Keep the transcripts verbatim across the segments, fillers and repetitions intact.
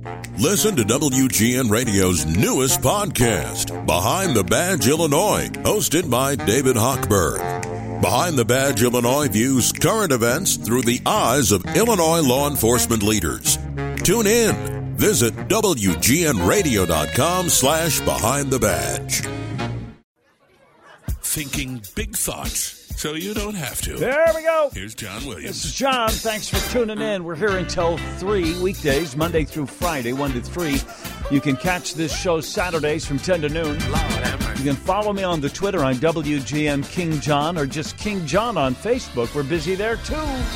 Listen to W G N Radio's newest podcast, Behind the Badge Illinois, hosted by David Hochberg. Behind the Badge Illinois views current events through the eyes of Illinois law enforcement leaders. Tune in. Visit W G N radio dot com slash behind the badge. Thinking big thoughts so you don't have to. There we go. Here's John Williams. This is John. Thanks for tuning in. We're here until three weekdays, Monday through Friday, one to three. You can catch this show Saturdays from ten to noon. You can follow me on the Twitter on W G N King John or just King John on Facebook. We're busy there, too.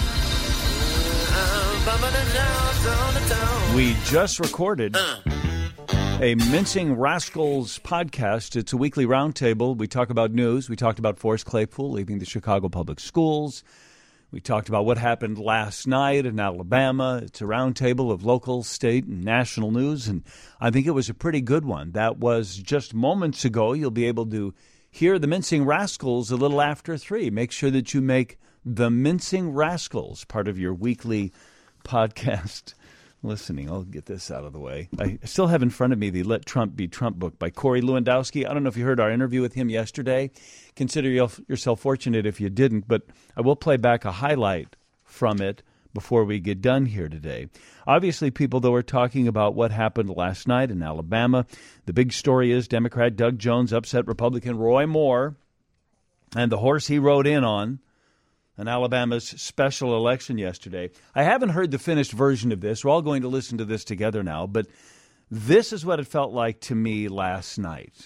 We just recorded a Mincing Rascals podcast. It's a weekly roundtable. We talk about news. We talked about Forrest Claypool leaving the Chicago Public Schools. We talked about what happened last night in Alabama. It's a roundtable of local, state, and national news, and I think it was a pretty good one. That was just moments ago. You'll be able to hear the Mincing Rascals a little after three. Make sure that you make the Mincing Rascals part of your weekly podcast listening. I'll get this out of the way. I still have in front of me the Let Trump Be Trump book by Corey Lewandowski. I don't know if you heard our interview with him yesterday. Consider yourself fortunate if you didn't, but I will play back a highlight from it before we get done here today. Obviously, people, though, are talking about what happened last night in Alabama. The big story is Democrat Doug Jones upset Republican Roy Moore, and the horse he rode in on in Alabama's special election yesterday. I haven't heard the finished version of this. We're all going to listen to this together now, but this is what it felt like to me last night.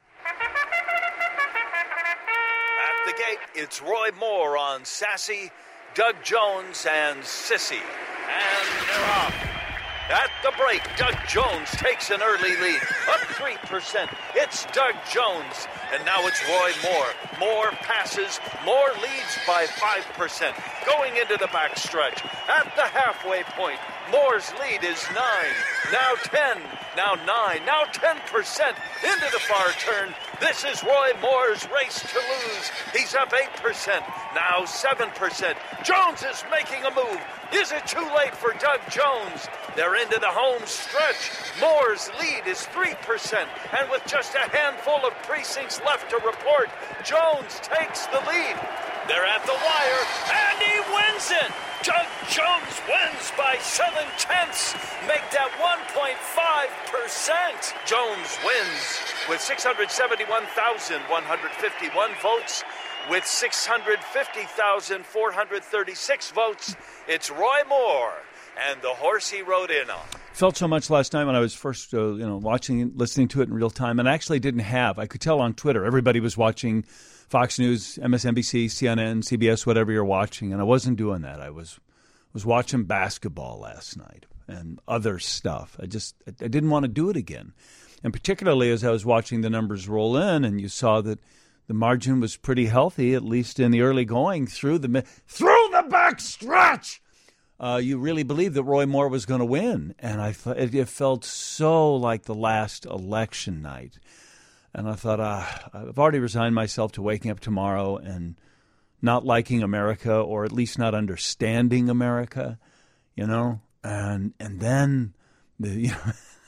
At the gate, it's Roy Moore on Sassy, Doug Jones, and Sissy. And they're off. At the break, Doug Jones takes an early lead, up three percent. It's Doug Jones, and now it's Roy Moore. Moore passes, Moore leads by five percent. Going into the backstretch, at the halfway point, Moore's lead is nine, now ten, now nine, now ten percent. Into the far turn, this is Roy Moore's race to lose. He's up eight percent, now seven percent. Jones is making a move. Is it too late for Doug Jones? They're into the home stretch. Moore's lead is three percent, and with just a handful of precincts left to report, Jones takes the lead. They're at the wire, and he wins it! Doug Jones wins by seven tenths. Make that one point five percent. Jones wins with six hundred seventy-one thousand one hundred fifty-one votes. With six hundred fifty thousand four hundred thirty-six votes, it's Roy Moore and the horse he rode in on. Felt so much last night when I was first, uh, you know, watching, listening to it in real time, and I actually didn't have. I could tell on Twitter everybody was watching Fox News, M S N B C, C N N, C B S, whatever you're watching, and I wasn't doing that. I was was watching basketball last night and other stuff. I just I, I didn't want to do it again, and particularly as I was watching the numbers roll in, and you saw that the margin was pretty healthy, at least in the early going through the through the back stretch. Uh, you really believed that Roy Moore was going to win, and I thought it, it felt so like the last election night. And I thought, ah, I've already resigned myself to waking up tomorrow and not liking America, or at least not understanding America, you know. And and then the you know.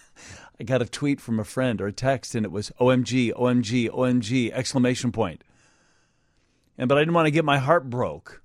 I got a tweet from a friend or a text, and it was O M G, O M G, O M G, exclamation point. And but I didn't want to get my heart broke.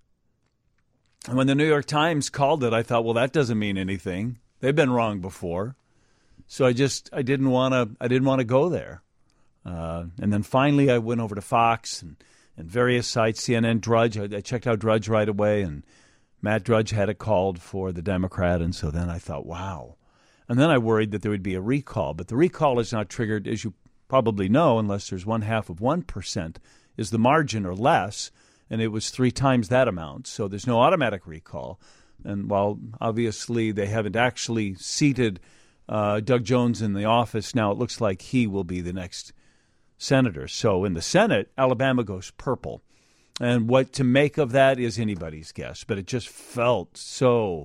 And when the New York Times called it, I thought, well, that doesn't mean anything. They've been wrong before. So I just I didn't want to I didn't want to go there. Uh, and then finally I went over to Fox and, and various sites, C N N, Drudge. I, I checked out Drudge right away, and Matt Drudge had it called for the Democrat. And so then I thought, wow. And then I worried that there would be a recall. But the recall is not triggered, as you probably know, unless there's one half of one percent is the margin or less. And it was three times that amount. So there's no automatic recall. And while obviously they haven't actually seated uh, Doug Jones in the office, now it looks like he will be the next senator. So in the Senate, Alabama goes purple. And what to make of that is anybody's guess. But it just felt so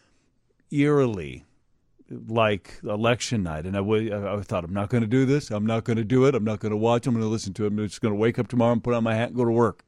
eerily like election night. And I, w- I thought, I'm not going to do this. I'm not going to do it. I'm not going to watch. I'm going to listen to it. I'm just going to wake up tomorrow and put on my hat and go to work.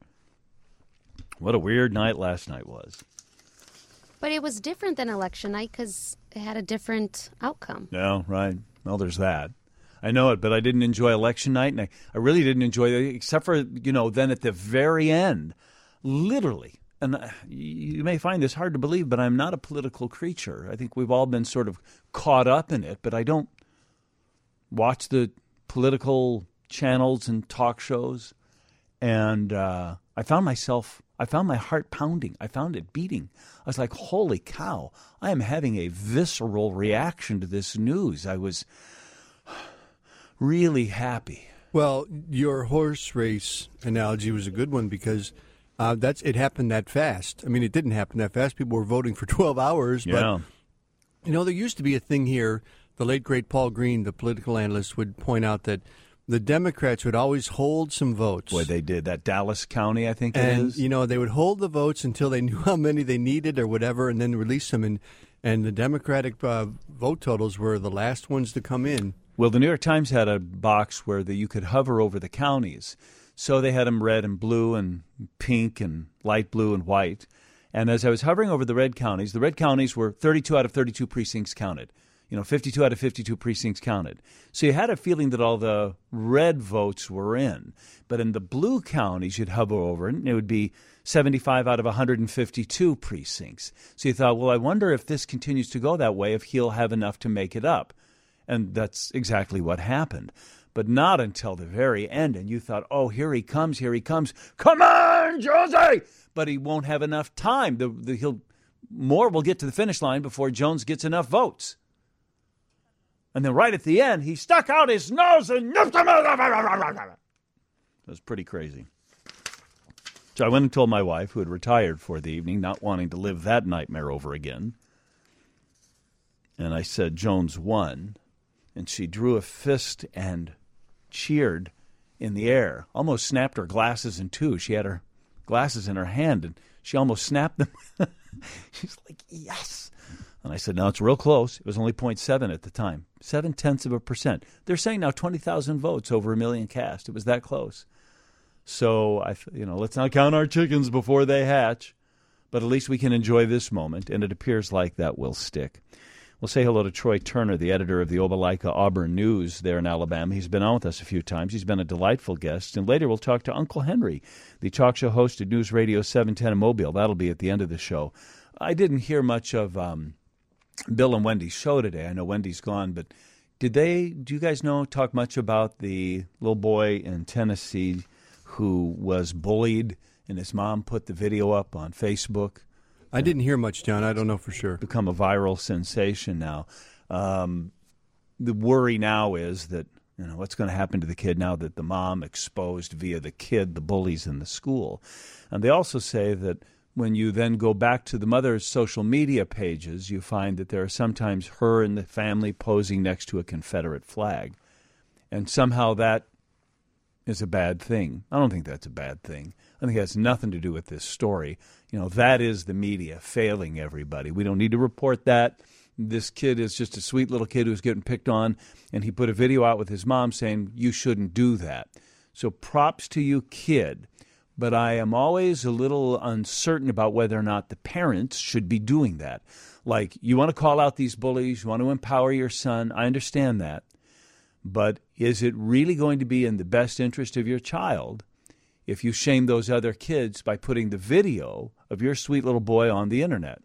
What a weird night last night was. But it was different than election night because it had a different outcome. No, right. Well, there's that. I know it, but I didn't enjoy election night, and I, I really didn't enjoy it, except for, you know, then at the very end, literally, and you may find this hard to believe, but I'm not a political creature. I think we've all been sort of caught up in it, but I don't watch the political channels and talk shows, and uh, I found myself, I found my heart pounding. I found it beating. I was like, holy cow, I am having a visceral reaction to this news. I was really happy. Well, your horse race analogy was a good one because uh, that's it happened that fast. I mean, it didn't happen that fast. People were voting for twelve hours. Yeah. But, you know, there used to be a thing here. The late, great Paul Green, the political analyst, would point out that the Democrats would always hold some votes. Boy, they did. That Dallas County, I think and, it is. you know, they would hold the votes until they knew how many they needed or whatever and then release them. And, and the Democratic uh, vote totals were the last ones to come in. Well, the New York Times had a box where the, you could hover over the counties. So they had them red and blue and pink and light blue and white. And as I was hovering over the red counties, the red counties were thirty-two out of thirty-two precincts counted. You know, fifty-two out of fifty-two precincts counted. So you had a feeling that all the red votes were in. But in the blue counties, you'd hover over it, and it would be seventy-five out of one hundred fifty-two precincts. So you thought, well, I wonder if this continues to go that way, if he'll have enough to make it up. And that's exactly what happened. But not until the very end. And you thought, oh, here he comes, here he comes. Come on, Josie! But he won't have enough time. The, the, he'll Moore will get to the finish line before Jones gets enough votes. And then right at the end, he stuck out his nose and nipped him. It was pretty crazy. So I went and told my wife, who had retired for the evening, not wanting to live that nightmare over again. And I said, Jones won. And she drew a fist and cheered in the air, almost snapped her glasses in two. She had her glasses in her hand, and she almost snapped them. She's like, yes. And I said, no, it's real close. It was only zero point seven at the time, seven-tenths of a percent. They're saying now twenty thousand votes over a million cast. It was that close. So, I, you know, let's not count our chickens before they hatch. But at least we can enjoy this moment, and it appears like that will stick. We'll say hello to Troy Turner, the editor of the Opelika Auburn News there in Alabama. He's been on with us a few times. He's been a delightful guest. And later we'll talk to Uncle Henry, the talk show host at News Radio seven ten in Mobile. That'll be at the end of the show. I didn't hear much of um, Bill and Wendy's show today. I know Wendy's gone, but did they, do you guys know, talk much about the little boy in Tennessee who was bullied and his mom put the video up on Facebook? I didn't hear much, John. I don't know for sure. Become a viral sensation now. Um, the worry now is that, you know, what's going to happen to the kid now that the mom exposed via the kid the bullies in the school. And they also say that when you then go back to the mother's social media pages, you find that there are sometimes her and the family posing next to a Confederate flag. And somehow that is a bad thing. I don't think that's a bad thing. I think it has nothing to do with this story. You know, that is the media failing everybody. We don't need to report that. This kid is just a sweet little kid who's getting picked on, and he put a video out with his mom saying, you shouldn't do that. So props to you, kid. But I am always a little uncertain about whether or not the parents should be doing that. Like, you want to call out these bullies, you want to empower your son. I understand that. But is it really going to be in the best interest of your child if you shame those other kids by putting the video of your sweet little boy on the internet?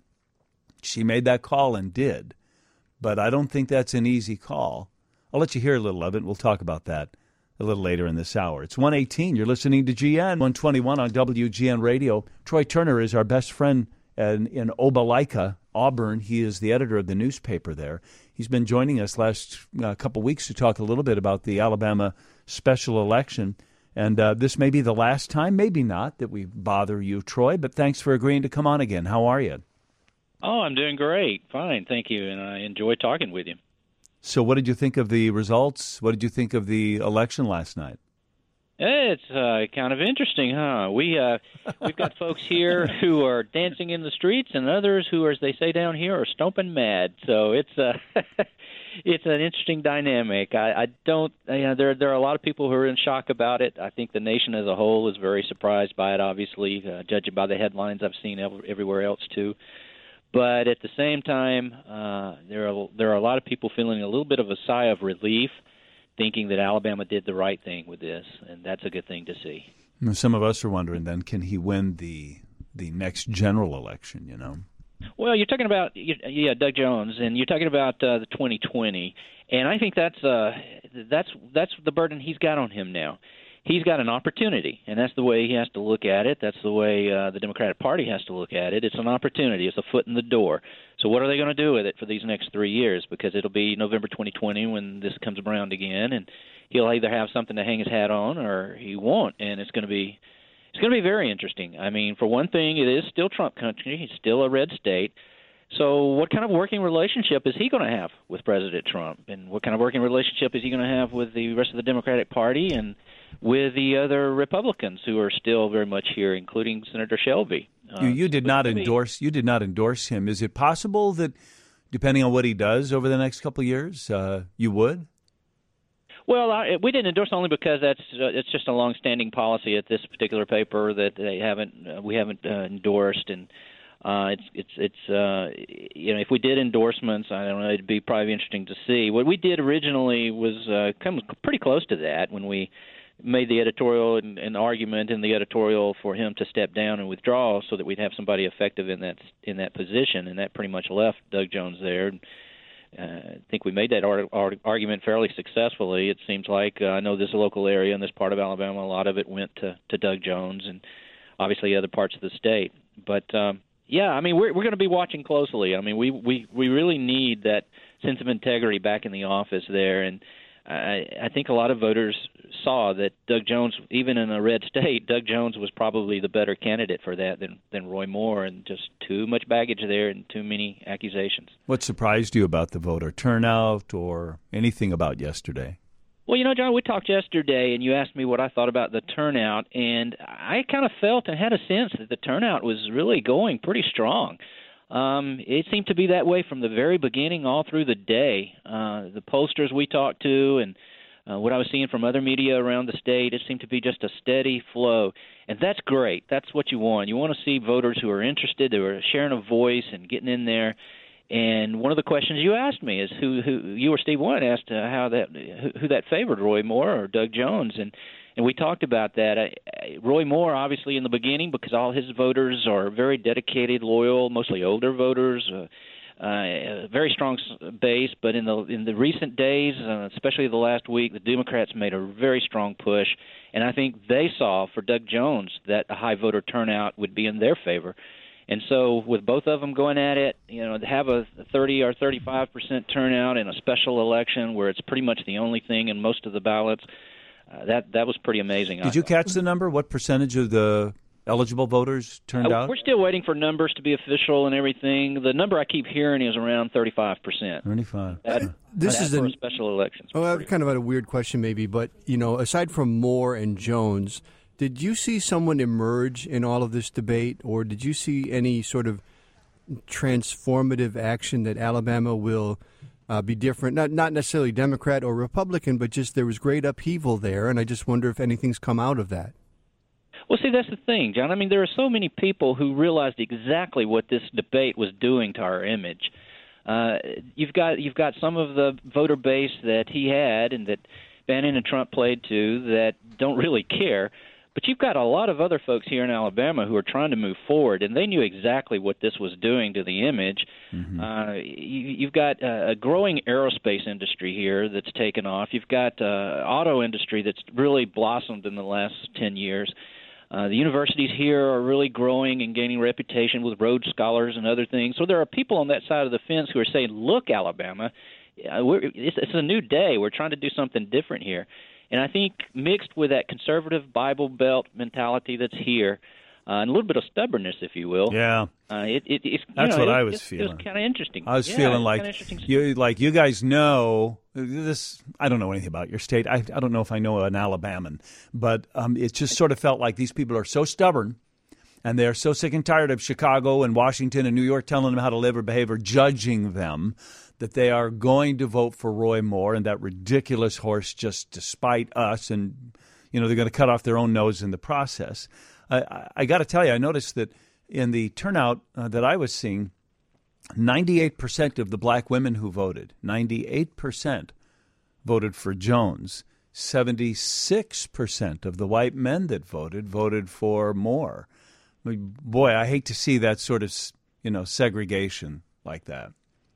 She made that call and did. But I don't think that's an easy call. I'll let you hear a little of it. We'll talk about that a little later in this hour. It's one eighteen. You're listening to G N one twenty-one on W G N Radio. Troy Turner is our best friend in, in Opelika, Auburn. He is the editor of the newspaper there. He's been joining us last uh, couple weeks to talk a little bit about the Alabama special election. And uh, this may be the last time, maybe not, that we bother you, Troy, but thanks for agreeing to come on again. How are you? Oh, I'm doing great. Fine, thank you, and I enjoy talking with you. So what did you think of the results? What did you think of the election last night? It's uh, kind of interesting, huh? We, uh, we've got folks here who are dancing in the streets and others who, as they say down here, are stomping mad. So it's uh, it's an interesting dynamic. I, I don't you know, – there, there are a lot of people who are in shock about it. I think the nation as a whole is very surprised by it, obviously, uh, judging by the headlines I've seen everywhere else too. But at the same time, uh, there are there are a lot of people feeling a little bit of a sigh of relief, thinking that Alabama did the right thing with this, and that's a good thing to see. Some of us are wondering then, can he win the the next general election, you know? Well, you're talking about, yeah, Doug Jones, and you're talking about uh, the twenty twenty, and I think that's uh, that's that's the burden he's got on him now. He's got an opportunity, and that's the way he has to look at it. That's the way uh, the Democratic Party has to look at it. It's an opportunity. It's a foot in the door. So what are they going to do with it for these next three years? Because it'll be November twenty twenty when this comes around again, and he'll either have something to hang his hat on or he won't, and it's going to be it's going to be very interesting. I mean, for one thing, it is still Trump country. It's still a red state. So what kind of working relationship is he going to have with President Trump? And what kind of working relationship is he going to have with the rest of the Democratic Party and with the other Republicans who are still very much here, including Senator Shelby? Uh, you, you did not endorse you did not endorse him. Is it possible that, depending on what he does over the next couple of years, uh, you would? Well, I, we didn't endorse only because that's uh, it's just a long-standing policy at this particular paper that they haven't uh, we haven't uh, endorsed, and uh, it's it's it's uh, you know, if we did endorsements, I don't know, it'd be probably interesting to see. What we did originally was uh, come pretty close to that when we made the editorial and, and argument in the editorial for him to step down and withdraw so that we'd have somebody effective in that in that position, and that pretty much left Doug Jones there. Uh, I think we made that ar- ar- argument fairly successfully. It seems like uh, I know this local area in this part of Alabama, a lot of it went to, to Doug Jones, and obviously other parts of the state. But um, yeah, I mean, we're we're going to be watching closely. I mean, we, we we really need that sense of integrity back in the office there, and I, I think a lot of voters saw that Doug Jones, even in a red state, Doug Jones was probably the better candidate for that than, than Roy Moore, and just too much baggage there and too many accusations. What surprised you about the voter turnout or anything about yesterday? Well, you know, John, we talked yesterday, and you asked me what I thought about the turnout, and I kind of felt and had a sense that the turnout was really going pretty strong. Um, it seemed to be that way from the very beginning all through the day. Uh, the pollsters we talked to and uh, what I was seeing from other media around the state, it seemed to be just a steady flow. And that's great. That's what you want. You want to see voters who are interested, who are sharing a voice and getting in there. And one of the questions you asked me is who, who you or Steve One asked uh, how that who, who that favored, Roy Moore or Doug Jones, and and we talked about that. I, I, Roy Moore, obviously, in the beginning, because all his voters are very dedicated, loyal, mostly older voters, uh, uh, a very strong base. But in the in the recent days, uh, especially the last week, the Democrats made a very strong push, and I think they saw for Doug Jones that a high voter turnout would be in their favor. And so with both of them going at it, you know, to have a thirty or thirty-five percent turnout in a special election where it's pretty much the only thing in most of the ballots, uh, that that was pretty amazing. Did you catch the number? What percentage of the eligible voters turned uh, out? We're still waiting for numbers to be official and everything. The number I keep hearing is around thirty-five percent. thirty-five. That, this that is for a a special elections. Oh, I've kind of had a weird question maybe, but, you know, aside from Moore and Jones, did you see someone emerge in all of this debate, or did you see any sort of transformative action that Alabama will uh, be different? Not not necessarily Democrat or Republican, but just there was great upheaval there, and I just wonder if anything's come out of that. Well, see, that's the thing, John. I mean, there are so many people who realized exactly what this debate was doing to our image. Uh, you've got you've got some of the voter base that he had and that Bannon and Trump played to that don't really care. But you've got a lot of other folks here in Alabama who are trying to move forward, and they knew exactly what this was doing to the image. Mm-hmm. Uh, you, you've got a growing aerospace industry here that's taken off. You've got uh, auto industry that's really blossomed in the last ten years. Uh, the universities here are really growing and gaining reputation with Rhodes Scholars and other things. So there are people on that side of the fence who are saying, look, Alabama, we're, it's, it's a new day. We're trying to do something different here. And I think mixed with that conservative Bible Belt mentality that's here, uh, and a little bit of stubbornness, if you will. Yeah, uh, it, it, it's, that's you know, what it, I was it, feeling. It was kind of interesting. I was yeah, feeling like you, like you guys know this. I don't know anything about your state. I, I don't know if I know an Alabaman, but um, it just sort of felt like these people are so stubborn, and they're so sick and tired of Chicago and Washington and New York telling them how to live or behave or judging them, that they are going to vote for Roy Moore and that ridiculous horse just to spite us, and you know they're going to cut off their own nose in the process. I, I, I got to tell you, I noticed that in the turnout uh, that I was seeing, ninety-eight percent of the black women who voted, ninety-eight percent voted for Jones. seventy-six percent of the white men that voted voted for Moore. I mean, boy, I hate to see that sort of, you know, segregation like that.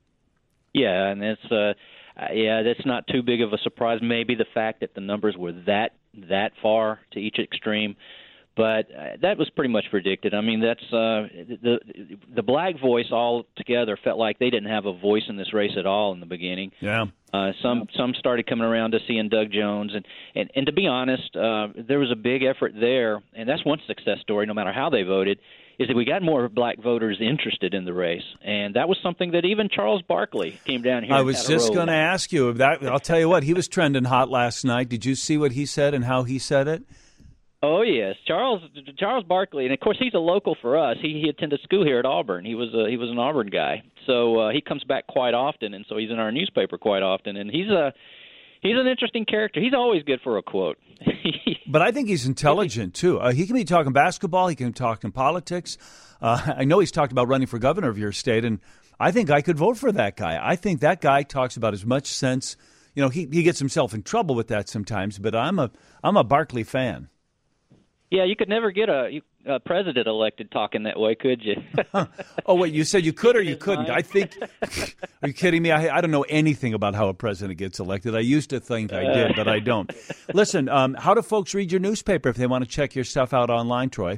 Yeah, and it's uh, yeah, that's not too big of a surprise. Maybe the fact that the numbers were that that far to each extreme, but uh, that was pretty much predicted. I mean, that's uh, the the black voice altogether felt like they didn't have a voice in this race at all in the beginning. Yeah. Uh, some some started coming around to seeing Doug Jones, and, and, and to be honest, uh, there was a big effort there, and that's one success story, no matter how they voted, is that we got more black voters interested in the race, and that was something that even Charles Barkley came down here. I was just going to ask you that. I'll tell you what, he was trending hot last night. Did you see what he said and how he said it? Oh yes, Charles Charles Barkley, and of course he's a local for us. He he attended school here at Auburn. He was a, he was an Auburn guy, so uh, he comes back quite often, and so he's in our newspaper quite often. And he's a he's an interesting character. He's always good for a quote. But I think he's intelligent too. Uh, he can be talking basketball. He can be talking politics. Uh, I know he's talked about running for governor of your state, and I think I could vote for that guy. I think that guy talks about as much sense. You know, he he gets himself in trouble with that sometimes, but I'm a I'm a Barkley fan. Yeah, you could never get a, a president elected talking that way, could you? Oh, wait, you said you could or you couldn't? I think, are you kidding me? I, I don't know anything about how a president gets elected. I used to think I did, but I don't. Listen, um, how do folks read your newspaper if they want to check your stuff out online, Troy?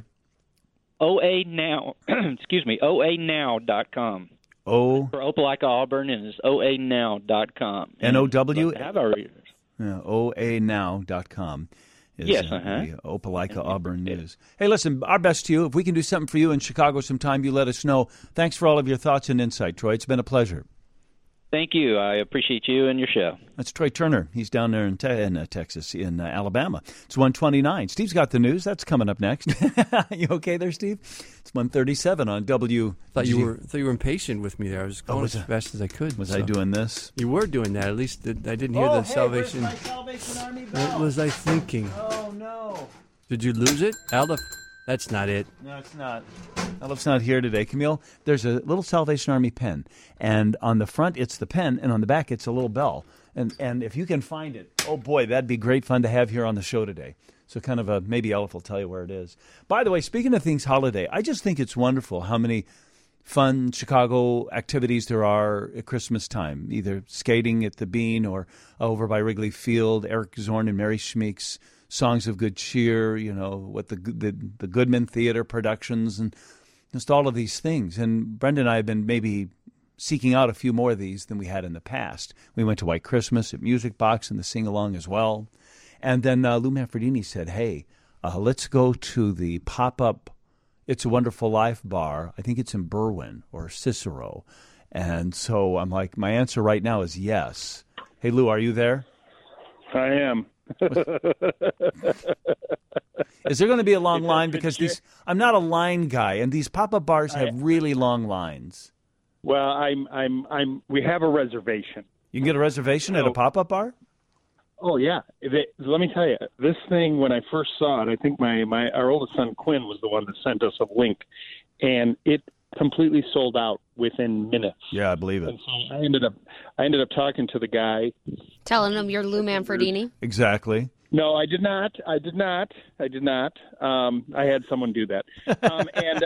O A Now, excuse me, O A Now dot com. O For Opelika Auburn, and it's O A Now dot com. N O W? Have our readers. Yeah, O A Now dot com. Is, yes, uh, uh-huh. the Opelika Auburn News. Hey, listen, our best to you. If we can do something for you in Chicago sometime, you let us know. Thanks for all of your thoughts and insight, Troy. It's been a pleasure. Thank you. I appreciate you and your show. That's Troy Turner. He's down there in, te- in uh, Texas, in uh, Alabama. It's one twenty-nine. Steve's got the news. That's coming up next. You okay there, Steve? It's one thirty-seven on W. Thought you were thought you were impatient with me there. I was going oh, was as I, fast as I could. Was so. I doing this? You were doing that. At least the, I didn't hear oh, the hey, Salvation. Where's my Salvation Army bell? What was I thinking? Oh no! Did you lose it, Aldif? That's not it. No, it's not. Aldif's not here today. Camille, there's a little Salvation Army pen, and on the front it's the pen, and on the back it's a little bell. And and if you can find it, oh boy, that'd be great fun to have here on the show today. So kind of a, maybe Aldif will tell you where it is. By the way, speaking of things holiday, I just think it's wonderful how many fun Chicago activities there are at Christmas time, either skating at the Bean or over by Wrigley Field, Eric Zorn and Mary Schmeek's Songs of Good Cheer, you know, what the, the the Goodman Theater productions, and just all of these things. And Brenda and I have been maybe seeking out a few more of these than we had in the past. We went to White Christmas at Music Box and the sing-along as well. And then uh, Lou Manfredini said, hey, uh, let's go to the pop-up It's a Wonderful Life bar. I think it's in Berwyn or Cicero. And so I'm like, my answer right now is yes. Hey, Lou, are you there? I am. Is there going to be a long line? Because these, I'm not a line guy, and these pop-up bars have really long lines. Well, I'm, I'm, I'm. We have a reservation. You can get a reservation so, at a pop-up bar? Oh yeah. It, let me tell you, this thing when I first saw it, I think my, my our oldest son Quinn was the one that sent us a link, and it completely sold out within minutes. Yeah, I believe it. And so I ended up, I ended up talking to the guy, telling him you're Lou Manfredini. Exactly. No, I did not. I did not. I did not. Um, I had someone do that. Um, and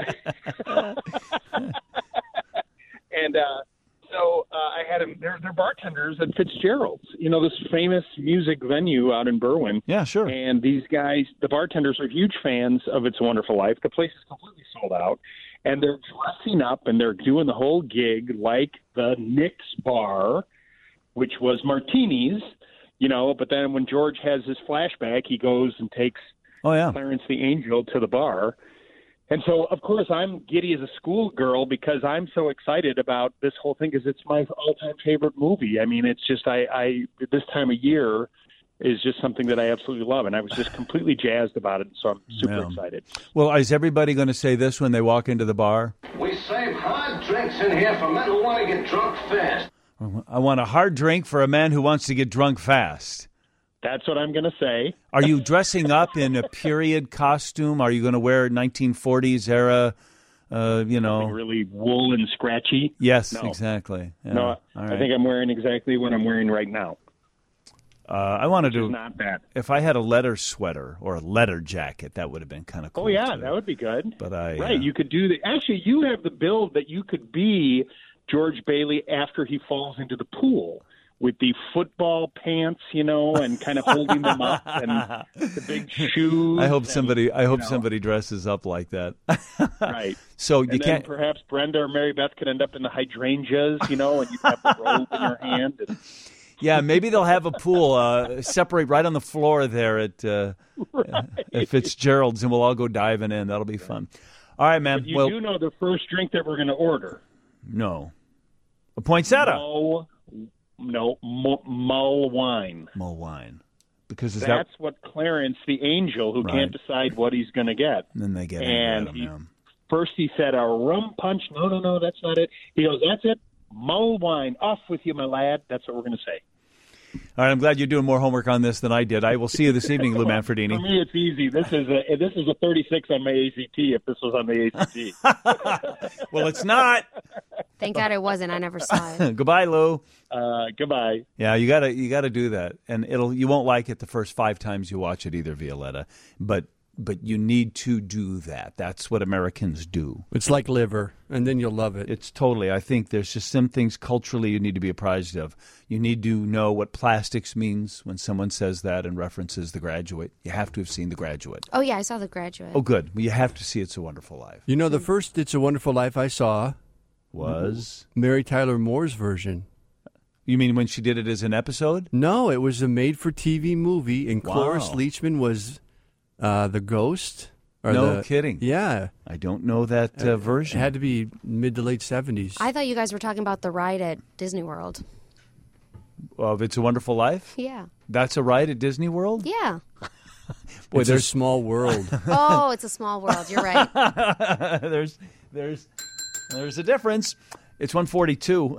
and uh, so uh, I had them. They're, they're bartenders at Fitzgerald's. You know, this famous music venue out in Berwyn. Yeah, sure. And these guys, the bartenders, are huge fans of It's a Wonderful Life. The place is completely sold out. And they're dressing up and they're doing the whole gig like the Nick's bar, which was martinis. You know, but then when George has his flashback, he goes and takes oh, yeah. Clarence the Angel to the bar. And so, of course, I'm giddy as a schoolgirl because I'm so excited about this whole thing because it's my all-time favorite movie. I mean, it's just I, I this time of year is just something that I absolutely love, and I was just completely jazzed about it, so I'm super yeah. excited. Well, is everybody going to say this when they walk into the bar? We save hard drinks in here for men who want to get drunk fast. I want a hard drink for a man who wants to get drunk fast. That's what I'm going to say. Are you dressing up in a period costume? Are you going to wear nineteen forties era uh, you know, Something really wool and scratchy. Yes, no. exactly. Yeah. No, All I right. think I'm wearing exactly what I'm wearing right now. Uh, I wanted Which to. is not bad. If I had a letter sweater or a letter jacket, that would have been kind of cool. Oh yeah, too. that would be good. But I right, uh, you could do the. Actually, you have the build that you could be George Bailey after he falls into the pool with the football pants, you know, and kind of holding them up and the big shoes. I hope and, somebody. I hope you know, somebody dresses up like that. Right. So And you then can't. perhaps Brenda or Mary Beth could end up in the hydrangeas, you know, and you have the robe in your hand. And, Yeah, maybe they'll have a pool uh, separate right on the floor there at, uh, right. at Fitzgerald's, and we'll all go diving in. That'll be fun. All right, man. But you well, do know the first drink that we're going to order. no, a poinsettia. No, no, mo- mull wine. Mull wine, because is That's that? what Clarence, the angel, who Right. can't decide what he's going to get. And then they get And angry he, at him. first he said a rum punch. No, no, no, that's not it. He goes, that's it. Mull wine. Off with you, my lad. That's what we're going to say. All right, I'm glad you're doing more homework on this than I did. I will see you this evening, Lou For Manfredini. me, it's easy. This is a this is a thirty-six on my A C T. If this was on the A C T, Well, it's not. Thank God it wasn't. I never saw it. Goodbye, Lou. uh, goodbye. Yeah, you gotta you gotta do that, and it'll you won't like it the first five times you watch it either, Violetta. But but you need to do that. That's what Americans do. It's like liver, and then you'll love it. It's totally. I think there's just some things culturally you need to be apprised of. You need to know what plastics means when someone says that and references The Graduate. You have to have seen The Graduate. Oh, yeah, I saw The Graduate. Oh, good. Well, you have to see It's a Wonderful Life. You know, the first It's a Wonderful Life I saw Was Mary Tyler Moore's version. you mean when she did it as an episode? No, it was a made-for-T V movie, and Wow. Cloris Leachman was uh, the ghost. Or No the- kidding. Yeah. I don't know that uh, version. It had to be mid to late seventies. I thought you guys were talking about the ride at Disney World. Of It's a Wonderful Life? Yeah. That's a ride at Disney World? Yeah. Boy, it's a there's small world. Oh, it's a small world. You're right. there's there's there's a difference. It's one forty-two.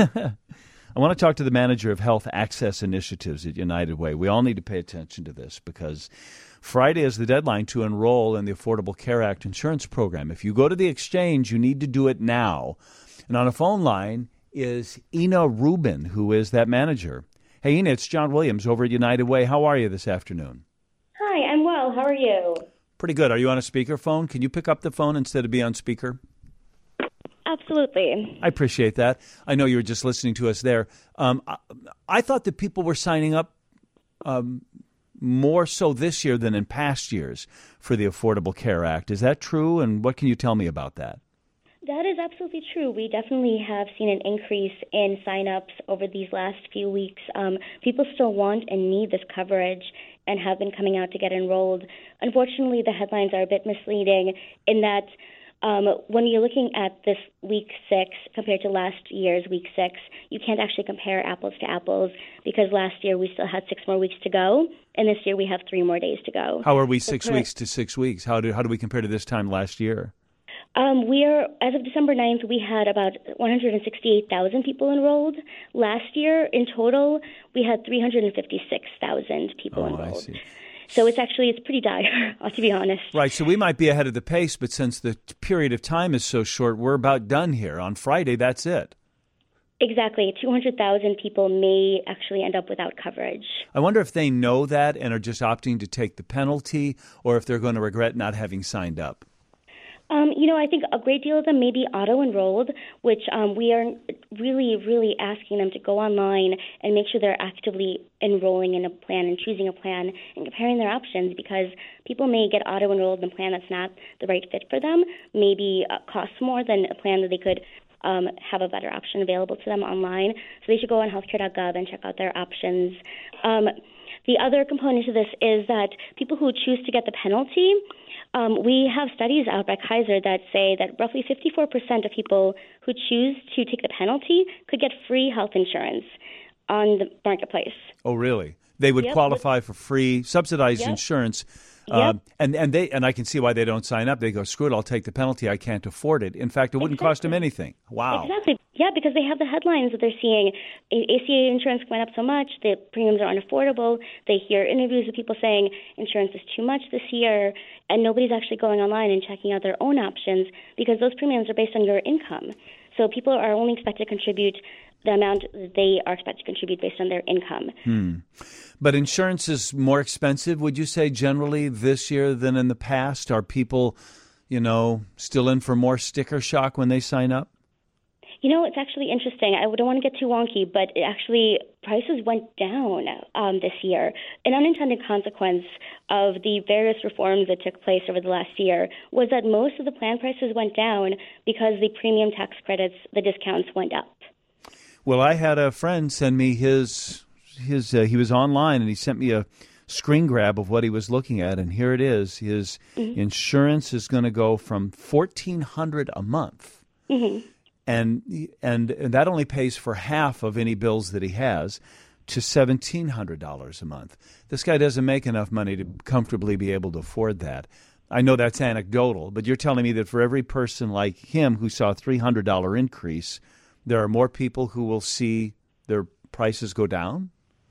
I want to talk to the manager of Health Access Initiatives at United Way. We all need to pay attention to this because Friday is the deadline to enroll in the Affordable Care Act insurance program. If you go to the exchange, you need to do it now. And on a phone line is Ina Rubin, who is that manager. Hey, Ina, it's John Williams over at United Way. How are you this afternoon? Hi, I'm well. How are you? Pretty good. Are you on a speakerphone? Can you pick up the phone instead of be on speaker? Absolutely. I appreciate that. I know you were just listening to us there. Um, I, I thought that people were signing up um, more so this year than in past years for the Affordable Care Act. Is that true? And what can you tell me about that? That is absolutely true. We definitely have seen an increase in signups over these last few weeks. Um, people still want and need this coverage and have been coming out to get enrolled. Unfortunately, the headlines are a bit misleading in that um, when you're looking at this week six compared to last year's week six, you can't actually compare apples to apples because last year we still had six more weeks to go, and this year we have three more days to go. How are we So six current- weeks to six weeks? How do how do we compare to this time last year? Um, we are, as of December ninth, we had about one hundred sixty-eight thousand people enrolled. Last year, in total, we had three hundred fifty-six thousand people Oh, I enrolled. see. So it's actually, it's pretty dire, to be honest. Right, so we might be ahead of the pace, but since the t- period of time is so short, we're about done here. On Friday, that's it. Exactly. two hundred thousand people may actually end up without coverage. I wonder if they know that and are just opting to take the penalty, or if they're going to regret not having signed up. Um, you know, I think a great deal of them may be auto-enrolled, which um, we are really, really asking them to go online and make sure they're actively enrolling in a plan and choosing a plan and comparing their options, because people may get auto-enrolled in a plan that's not the right fit for them, maybe uh, costs more than a plan that they could um, have a better option available to them online. So they should go on healthcare dot gov and check out their options. Um, the other component to this is that people who choose to get the penalty, Um, we have studies out by Kaiser that say that roughly fifty-four percent of people who choose to take the penalty could get free health insurance on the marketplace. Oh, really? they would Yep. qualify for free subsidized Yep. insurance. Yep. Uh, and and they and I can see why they don't sign up. They go, screw it, I'll take the penalty. I can't afford it. In fact, it wouldn't cost them anything. Wow. Exactly. Yeah, because they have the headlines that they're seeing. A C A insurance went up so much, the premiums are unaffordable. They hear interviews with people saying insurance is too much this year, and nobody's actually going online and checking out their own options because those premiums are based on your income. So people are only expected to contribute the amount that they are expected to contribute based on their income. Hmm. But insurance is more expensive, would you say, generally this year than in the past? Are people, you know, still in for more sticker shock when they sign up? You know, it's actually interesting. I don't want to get too wonky, but it actually prices went down um, this year. An unintended consequence of the various reforms that took place over the last year was that most of the plan prices went down because the premium tax credits, the discounts went up. Well, I had a friend send me his his. Uh, he was online and he sent me a screen grab of what he was looking at, and here it is. His mm-hmm. insurance is going to go from fourteen hundred dollars a month, mm-hmm. and and and that only pays for half of any bills that he has, to seventeen hundred dollars a month. This guy doesn't make enough money to comfortably be able to afford that. I know that's anecdotal, but you're telling me that for every person like him who saw a three hundred dollars increase, there are more people who will see their prices go down?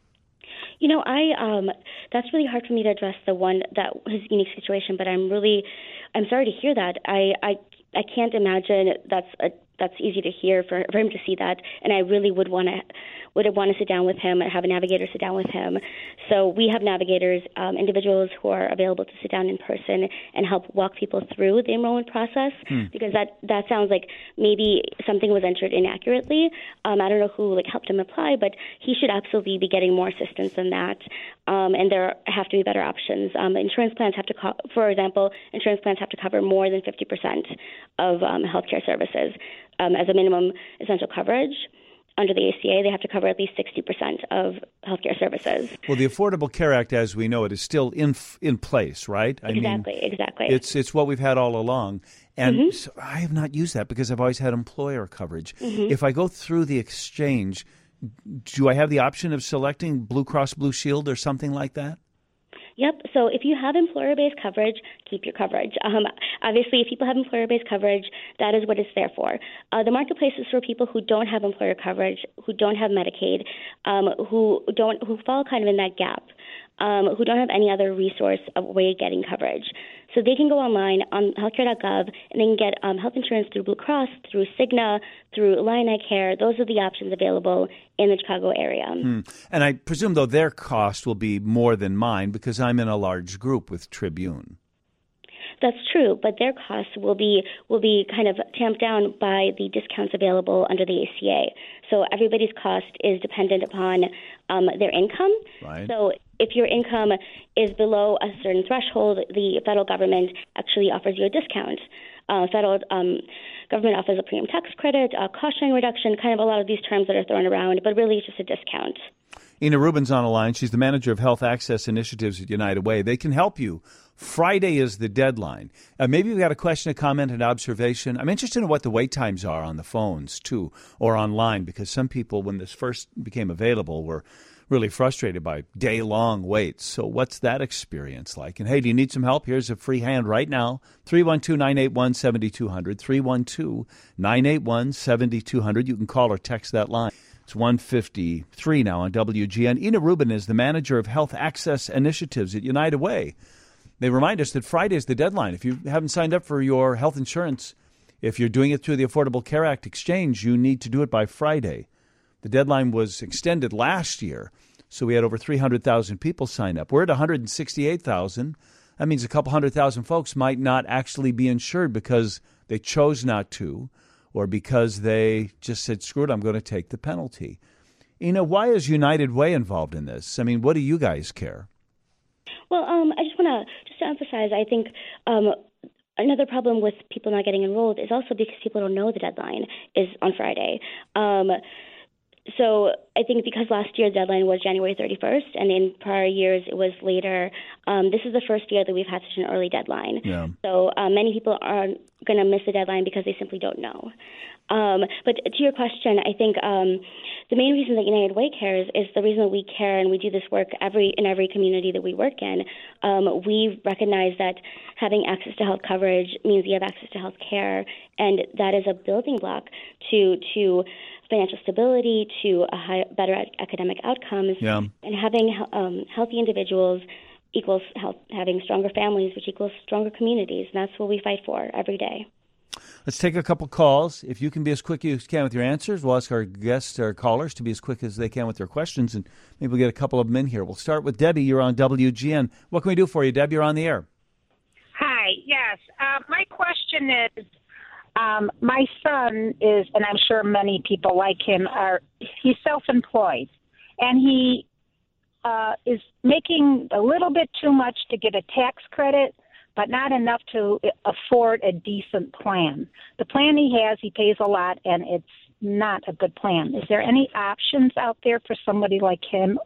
You know, I um, that's really hard for me to address the one that his unique situation. But I'm really, I'm sorry to hear that. I I, I can't imagine that's a, that's easy to hear for, for him to see that. And I really would want to would want to sit down with him and have a navigator sit down with him. So we have navigators, um, individuals who are available to sit down in person and help walk people through the enrollment process, hmm. because that, that sounds like maybe something was entered inaccurately. Um, I don't know who like helped him apply, but he should absolutely be getting more assistance than that. Um, and there have to be better options. Um, insurance plans have to, co- for example, insurance plans have to cover more than fifty percent of um, healthcare services um, as a minimum essential coverage. Under the A C A, they have to cover at least sixty percent of healthcare services. Well, the Affordable Care Act, as we know it, is still in in place, right? I exactly, mean, exactly. It's it's what we've had all along. And mm-hmm. so I have not used that because I've always had employer coverage. Mm-hmm. If I go through the exchange, do I have the option of selecting Blue Cross Blue Shield or something like that? Yep. So if you have employer-based coverage, keep your coverage. Um, obviously, if people have employer-based coverage, that is what it's there for. Uh, the marketplace is for people who don't have employer coverage, who don't have Medicaid, um, who don't who fall kind of in that gap, um, who don't have any other resource of way of getting coverage. So they can go online on healthcare dot gov and they can get um, health insurance through Blue Cross, through Cigna, through Illini Care. Those are the options available in the Chicago area. Hmm. And I presume, though, their cost will be more than mine because I'm in a large group with Tribune. That's true, but their costs will be will be kind of tamped down by the discounts available under the A C A. So everybody's cost is dependent upon um, their income. Right. So if your income is below a certain threshold, the federal government actually offers you a discount. Uh, federal um, government offers a premium tax credit, a cost sharing reduction, kind of a lot of these terms that are thrown around, but really it's just a discount. Ina Rubin's on the line. She's the manager of health access initiatives at United Way. They can help you. Friday is the deadline. Uh, maybe you've got a question, a comment, an observation. I'm interested in what the wait times are on the phones, too, or online, because some people, when this first became available, were really frustrated by day-long waits. So what's that experience like? And, hey, do you need some help? Here's a free hand right now, three one two, nine eight one, seven two zero zero, three one two, nine eight one, seven two zero zero. You can call or text that line. It's one fifty-three now on W G N. Ina Rubin is the manager of health access initiatives at United Way. They remind us that Friday is the deadline. If you haven't signed up for your health insurance, if you're doing it through the Affordable Care Act exchange, you need to do it by Friday. The deadline was extended last year, so we had over three hundred thousand people sign up. We're at one hundred sixty-eight thousand. That means a couple hundred thousand folks might not actually be insured because they chose not to, or because they just said, screw it, I'm going to take the penalty. Ina, why is United Way involved in this? I mean, what do you guys care? Well, um, I just want to just to emphasize, I think um, another problem with people not getting enrolled is also because people don't know the deadline is on Friday. Um, so I think because last year the deadline was January thirty-first, and in prior years it was later, um, this is the first year that we've had such an early deadline. Yeah. So uh, many people are going to miss the deadline because they simply don't know. Um, but to your question, I think um, the main reason that United Way cares is the reason that we care, and we do this work every in every community that we work in. Um, we recognize that having access to health coverage means you have access to health care, and that is a building block to to financial stability, to a high, better academic outcomes, yeah. and having um, healthy individuals equals health, having stronger families, which equals stronger communities, and that's what we fight for every day. Let's take a couple calls. If you can be as quick as you can with your answers, we'll ask our guests, our callers, to be as quick as they can with their questions, and maybe we'll get a couple of them in here. We'll start with Debbie. You're on W G N. What can we do for you, Deb? You're on the air. Hi, yes. Uh, my question is, um, my son is, and I'm sure many people like him, are he's self-employed, and he uh, is making a little bit too much to get a tax credit, but not enough to afford a decent plan. The plan he has, he pays a lot, and it's not a good plan. Is there any options out there for somebody like him?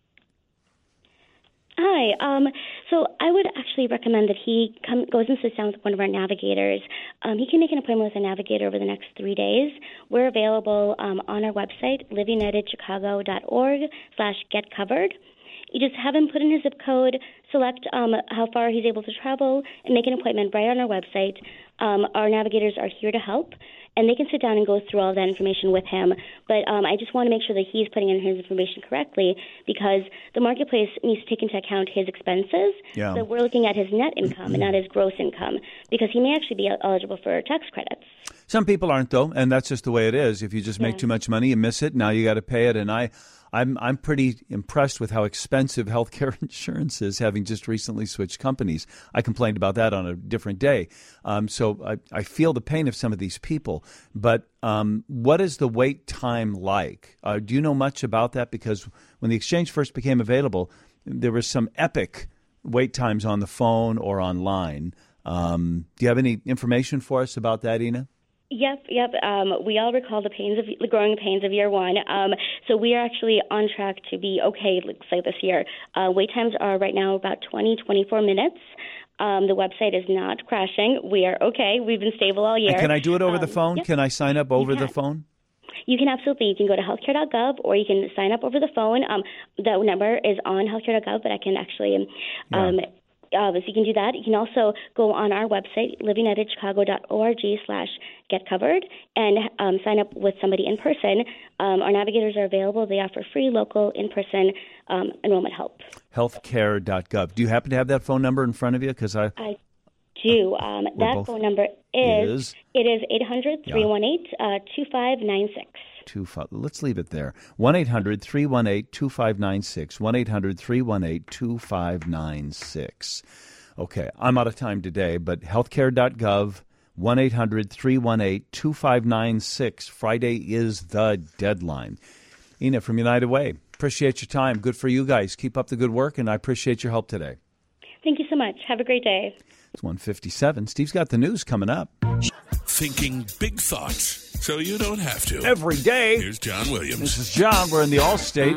Hi. Um, so I would actually recommend that he come, goes and sits down with one of our navigators. Um, he can make an appointment with a navigator over the next three days. We're available um, on our website, live united chicago dot org slash get covered. You just have him put in his zip code, select um, how far he's able to travel, and make an appointment right on our website. Um, our navigators are here to help, and they can sit down and go through all that information with him. But um, I just want to make sure that he's putting in his information correctly, because the marketplace needs to take into account his expenses. Yeah. So we're looking at his net income and not his gross income, because he may actually be eligible for tax credits. Some people aren't, though, and that's just the way it is. If you just make Yeah. too much money, you miss it. Now you got to pay it, and I... I'm I'm pretty impressed with how expensive healthcare insurance is, having just recently switched companies. I complained about that on a different day. Um, so I, I feel the pain of some of these people. But um, what is the wait time like? Uh, do you know much about that? Because when the exchange first became available, there was some epic wait times on the phone or online. Um, do you have any information for us about that, Ina? Yep, yep. Um, we all recall the pains of the growing pains of year one. Um, so we are actually on track to be okay, looks like this year. Uh, wait times are right now about twenty, twenty-four minutes. Um, the website is not crashing. We are okay. We've been stable all year. And can I do it over um, the phone? Yep. Can I sign up over the phone? You can absolutely. You can go to healthcare dot gov, or you can sign up over the phone. Um, the number is on healthcare dot gov, but I can actually um, Yeah. Uh, so you can do that. You can also go on our website, live united chicago dot org slash get covered, and um, sign up with somebody in person. Um, our navigators are available. They offer free, local, in-person um, enrollment help. healthcare dot gov. Do you happen to have that phone number in front of you? Because I, I do. Um, that both- phone number is, is? it is eight hundred, three one eight, two five nine six. Two five, let's leave it there. one eight hundred, three one eight, two five nine six. one eight hundred, three one eight, two five nine six. Okay, I'm out of time today, but healthcare dot gov, one eight hundred, three one eight, two five nine six. Friday is the deadline. Ina from United Way, appreciate your time. Good for you guys. Keep up the good work, and I appreciate your help today. Thank you so much. Have a great day. It's one fifty-seven. Steve's got the news coming up. Thinking big thoughts so you don't have to. Every day. Here's John Williams. This is John. We're in the Allstate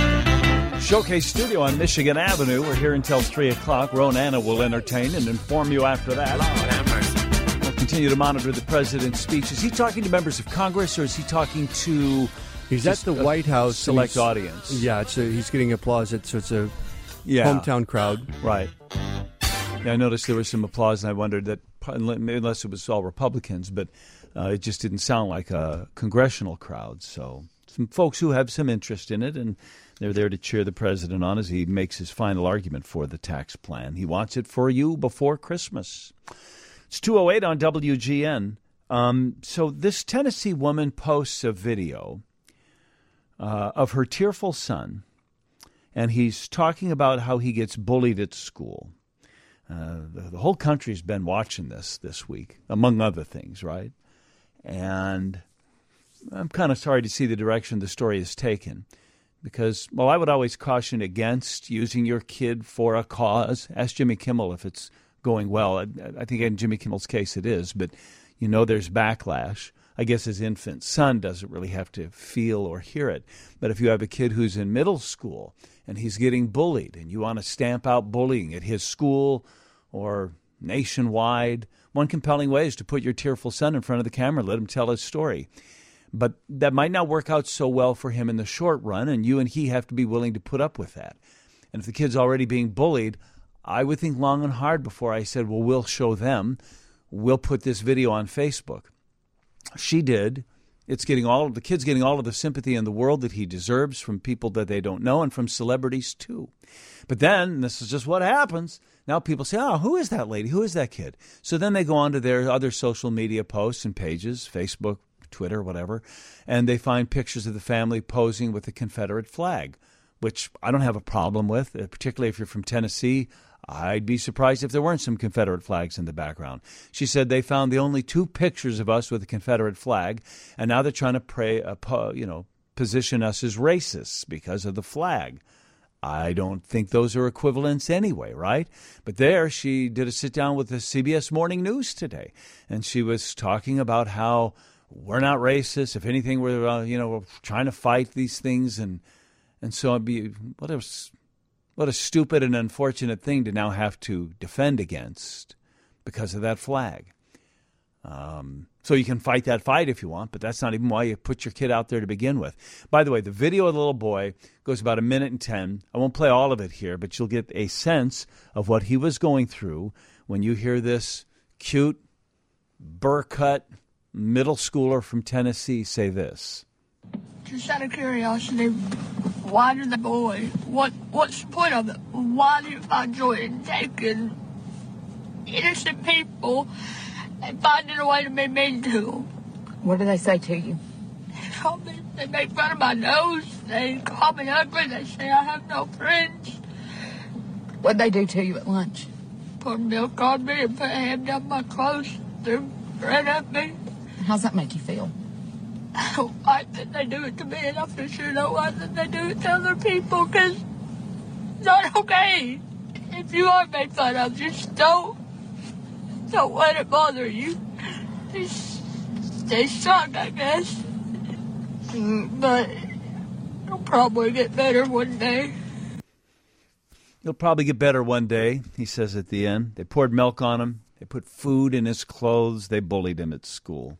Showcase Studio on Michigan Avenue. We're here until three o'clock. Ronanna will entertain and inform you after that. We'll continue to monitor the president's speech. Is he talking to members of Congress, or is he talking to He's at the White House. select and he's- audience? Yeah, it's a, he's getting applause. It's, so it's a Yeah. hometown crowd. Right. Yeah, I noticed there was some applause, and I wondered that, unless it was all Republicans, but uh, it just didn't sound like a congressional crowd. So some folks who have some interest in it, and they're there to cheer the president on as he makes his final argument for the tax plan. He wants it for you before Christmas. It's two oh eight on W G N. Um, so this Tennessee woman posts a video uh, of her tearful son, and he's talking about how he gets bullied at school. Uh, the, the whole country's been watching this this week, among other things, right? And I'm kind of sorry to see the direction the story has taken, because, well, I would always caution against using your kid for a cause. Ask Jimmy Kimmel if it's going well. I, I think in Jimmy Kimmel's case it is, but you know there's backlash. I guess his infant son doesn't really have to feel or hear it. But if you have a kid who's in middle school and he's getting bullied and you want to stamp out bullying at his school or nationwide, One compelling way is to put your tearful son in front of the camera, let him tell his story. But that might not work out so well for him in the short run, and you and he have to be willing to put up with that. And if the kid's already being bullied, I would think long and hard before I said, well, we'll show them. We'll put this video on Facebook. She did. It's getting all of the kid's getting all of the sympathy in the world that he deserves from people that they don't know and from celebrities too. But then, this is just what happens. Now people say, oh, who is that lady? Who is that kid? So then they go on to their other social media posts and pages, Facebook, Twitter, whatever, and they find pictures of the family posing with the Confederate flag, which I don't have a problem with, particularly if you're from Tennessee. I'd be surprised if there weren't some Confederate flags in the background. She said they found the only two pictures of us with a Confederate flag, and now they're trying to pray, uh, you know, position us as racists because of the flag. I don't think those are equivalents anyway, right? But there she did a sit-down with the C B S Morning News today, and she was talking about how we're not racist. If anything, we're, uh, you know, we're trying to fight these things, and and so it'd be, what a, what a stupid and unfortunate thing to now have to defend against because of that flag. Um, so you can fight that fight if you want, but that's not even why you put your kid out there to begin with. By the way, the video of the little boy goes about a minute and ten. I won't play all of it here, but you'll get a sense of what he was going through when you hear this cute, burr-cut middle schooler from Tennessee say this. Just out of curiosity, why did the boy, what, what's the point of it? Why do you find joy in taking innocent people and finding a way to be mean to them? What do they say to you? They call me, they make fun of my nose, they call me ugly, they say I have no friends. What'd they do to you at lunch? Poured milk on me and put a hand down my clothes, threw bread at me. How's that make you feel? I don't like that they do it to me, and I for sure don't like that they do it to other people, because it's not okay. If you are made fun of, just don't, don't let it bother you. Just stay strong, I guess. But it'll probably get better one day. He'll probably get better one day, he says at the end. They poured milk on him. They put food in his clothes. They bullied him at school.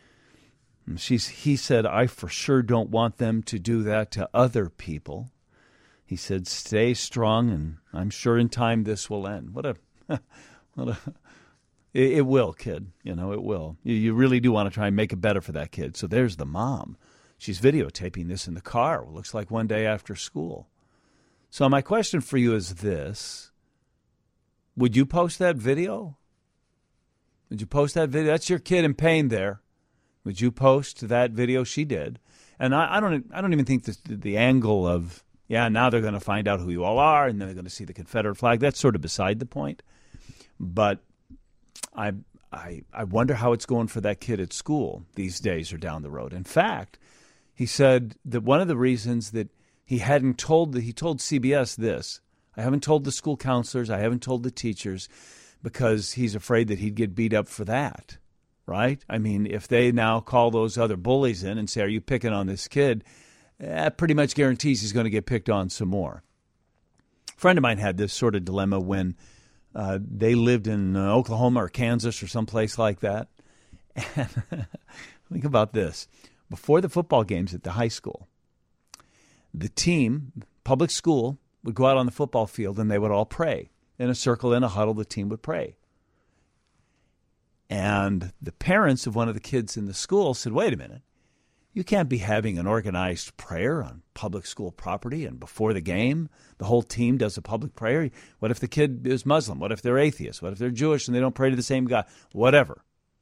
She's, he said, I for sure don't want them to do that to other people. He said, stay strong, and I'm sure in time this will end. What a, what a, it, it will, kid. You know, it will. You, you really do want to try and make it better for that kid. So there's the mom. She's videotaping this in the car. It looks like one day after school. So my question for you is this. Would you post that video? Would you post that video? That's your kid in pain there. Would you post that video? She did. And I, I don't I don't even think the, the angle of, yeah, now they're going to find out who you all are, and then they're going to see the Confederate flag. That's sort of beside the point. But I, I, I wonder how it's going for that kid at school these days or down the road. In fact, he said that one of the reasons that he hadn't told, the, he told C B S this, I haven't told the school counselors, I haven't told the teachers, because he's afraid that he'd get beat up for that. Right? I mean, if they now call those other bullies in and say, are you picking on this kid? That pretty much guarantees he's going to get picked on some more. A friend of mine had this sort of dilemma when uh, they lived in uh, Oklahoma or Kansas or someplace like that. And think about this. Before the football games at the high school, the team, public school, would go out on the football field and they would all pray. In a circle, in a huddle, the team would pray. And the parents of one of the kids in the school said, wait a minute, you can't be having an organized prayer on public school property and before the game, the whole team does a public prayer. What if the kid is Muslim? What if they're atheist? What if they're Jewish and they don't pray to the same God? Whatever.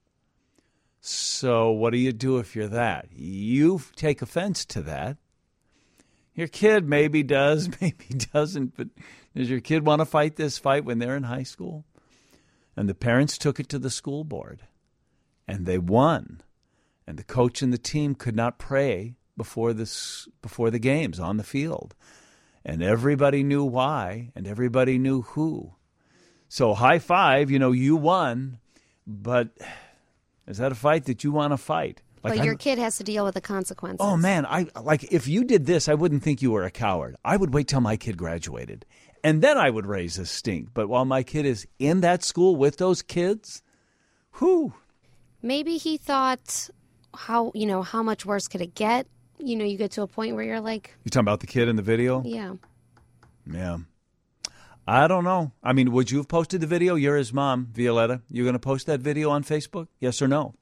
So what do you do if you're that? You take offense to that. Your kid maybe does, maybe doesn't, but does your kid want to fight this fight when they're in high school? And the parents took it to the school board, and they won. And the coach and the team could not pray before this before the games on the field. And everybody knew why, and everybody knew who. So high five, you know, you won, but is that a fight that you want to fight? Like, but your I'm, kid has to deal with the consequences. Oh, man, I like if you did this, I wouldn't think you were a coward. I would wait till my kid graduated. And then I would raise a stink. But while my kid is in that school with those kids, Whew. Maybe he thought, how you know, how much worse could it get? You know, you get to a point where you're like... You talking about the kid in the video? Yeah. Yeah. I don't know. I mean, would you have posted the video? You're his mom, Violetta. You're going to post that video on Facebook? Yes or no?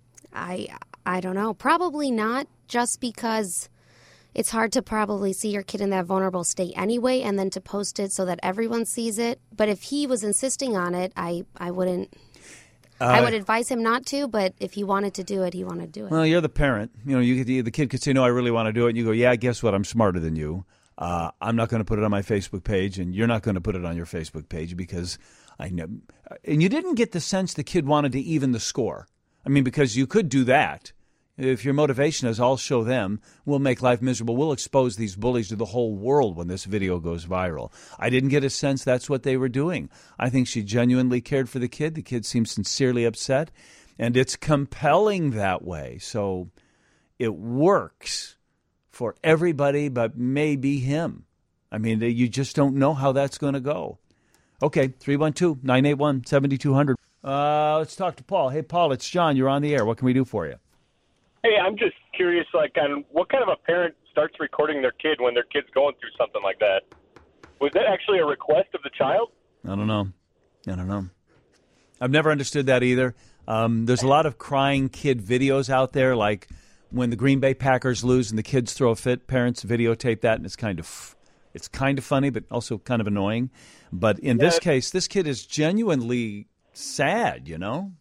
I I don't know. Probably not, just because it's hard to probably see your kid in that vulnerable state anyway, and then to post it so that everyone sees it. But if he was insisting on it, I, I wouldn't... Uh, I would advise him not to, but if he wanted to do it, he wanted to do it. Well, you're the parent. You know, you could, the kid could say, no, I really want to do it. And you go, yeah, guess what? I'm smarter than you. Uh, I'm not going to put it on my Facebook page, and you're not going to put it on your Facebook page because I know. And you didn't get the sense the kid wanted to even the score. I mean, because you could do that. If your motivation is, I'll show them, we'll make life miserable, we'll expose these bullies to the whole world when this video goes viral. I didn't get a sense that's what they were doing. I think she genuinely cared for the kid. The kid seemed sincerely upset, and it's compelling that way. So it works for everybody but maybe him. I mean, you just don't know how that's going to go. Okay, three one two, nine eight one, seven two zero zero. Uh, let's talk to Paul. Hey, Paul, it's John. You're on the air. What can we do for you? Hey, I'm just curious, like, on what kind of a parent starts recording their kid when their kid's going through something like that? Was that actually a request of the child? I don't know. I don't know. I've never understood that either. Um, there's a lot of crying kid videos out there, like when the Green Bay Packers lose and the kids throw a fit, parents videotape that, and it's kind of it's kind of funny, but also kind of annoying. But in yeah, this case, this kid is genuinely sad, you know?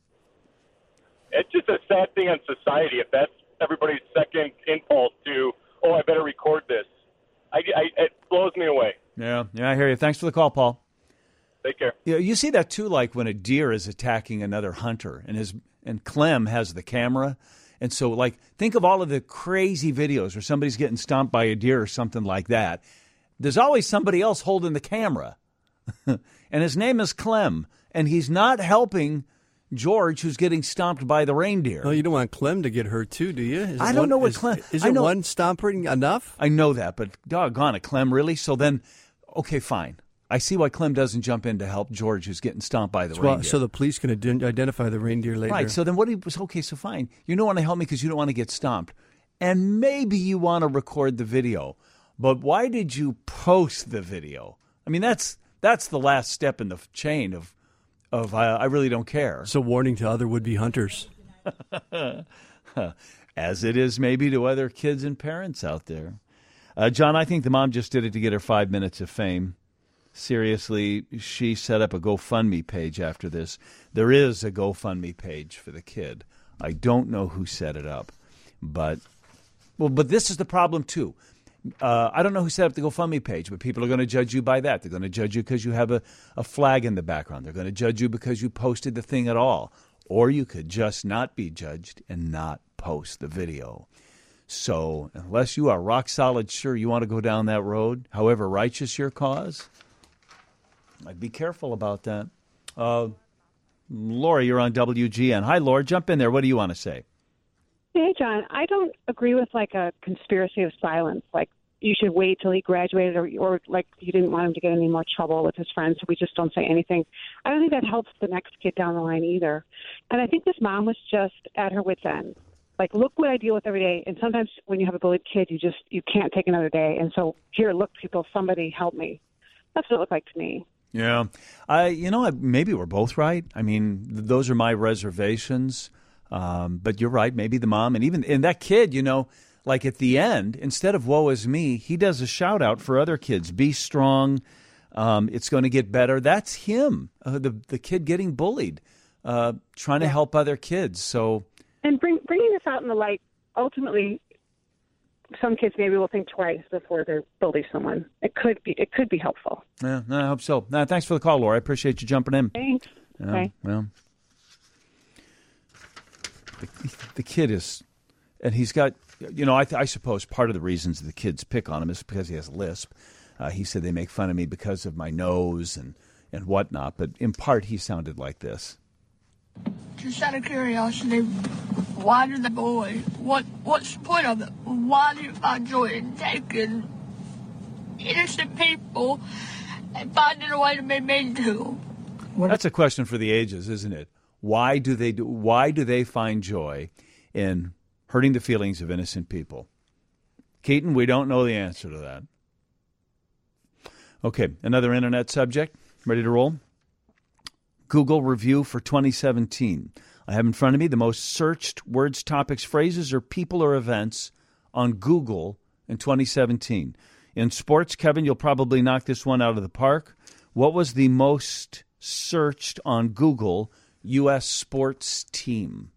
It's just a sad thing on society if that's everybody's second impulse to, oh, I better record this. I, I, it blows me away. Yeah, yeah, I hear you. Thanks for the call, Paul. Take care. Yeah, you see that too, like when a deer is attacking another hunter, and his and Clem has the camera, and so like think of all of the crazy videos where somebody's getting stomped by a deer or something like that. There's always somebody else holding the camera, and his name is Clem, and he's not helping George, who's getting stomped by the reindeer. Well, you don't want Clem to get hurt too, do you? Is I don't one, know what is, Clem... Is I it know, one stomping enough? I know that, but doggone it, Clem, really? So then, okay, fine. I see why Clem doesn't jump in to help George, who's getting stomped by the well, reindeer. So the police can ad- identify the reindeer later. Right, so then what he was, okay, so fine. You don't want to help me because you don't want to get stomped. And maybe you want to record the video. But why did you post the video? I mean, that's that's the last step in the chain of... Of I, I really don't care. It's a warning to other would-be hunters. As it is maybe to other kids and parents out there. Uh, John, I think the mom just did it to get her five minutes of fame. Seriously, she set up a GoFundMe page after this. There is a GoFundMe page for the kid. I don't know who set it up. But, well, but this is the problem, too. Uh, I don't know who set up the GoFundMe page, but people are going to judge you by that. They're going to judge you because you have a, a flag in the background. They're going to judge you because you posted the thing at all. Or you could just not be judged and not post the video. So unless you are rock solid sure you want to go down that road, however righteous your cause, I'd be careful about that. Uh, Laura, you're on W G N. Hi, Laura. Jump in there. What do you want to say? Hey, John, I don't agree with, like, a conspiracy of silence. Like, you should wait till he graduated or, or like, you didn't want him to get any more trouble with his friends, so we just don't say anything. I don't think that helps the next kid down the line either. And I think this mom was just at her wit's end. Like, look what I deal with every day. And sometimes when you have a bullied kid, you just, you can't take another day. And so, here, look, people, somebody help me. That's what it looked like to me. Yeah. I, you know, maybe we're both right. I mean, those are my reservations. Um, but you're right, maybe the mom, and even and that kid, you know, like at the end, instead of woe is me, he does a shout out for other kids. Be strong. Um, it's going to get better. That's him, uh, the the kid getting bullied, uh, trying to yeah. help other kids. So, and bring, bringing this out in the light, ultimately, some kids maybe will think twice before they bully someone. It could be it could be helpful. Yeah, I hope so. No, thanks for the call, Laura. I appreciate you jumping in. Thanks. Yeah, okay. Well. The, the kid is, and he's got, you know, I, I suppose part of the reasons the kids pick on him is because he has a lisp. Uh, he said they make fun of me because of my nose and, and whatnot, but in part he sounded like this. Just out of curiosity, why did the boy, what, what's the point of it? Why do you find joy in taking innocent people and finding a way to be mean to them? That's a question for the ages, isn't it? Why do they do, why do they find joy in hurting the feelings of innocent people? Keaton, we don't know the answer to that. Okay, another internet subject. Ready to roll? Google review for twenty seventeen. I have in front of me the most searched words, topics, phrases, or people or events on Google in twenty seventeen. In sports, Kevin, you'll probably knock this one out of the park. What was the most searched on Google U S sports team?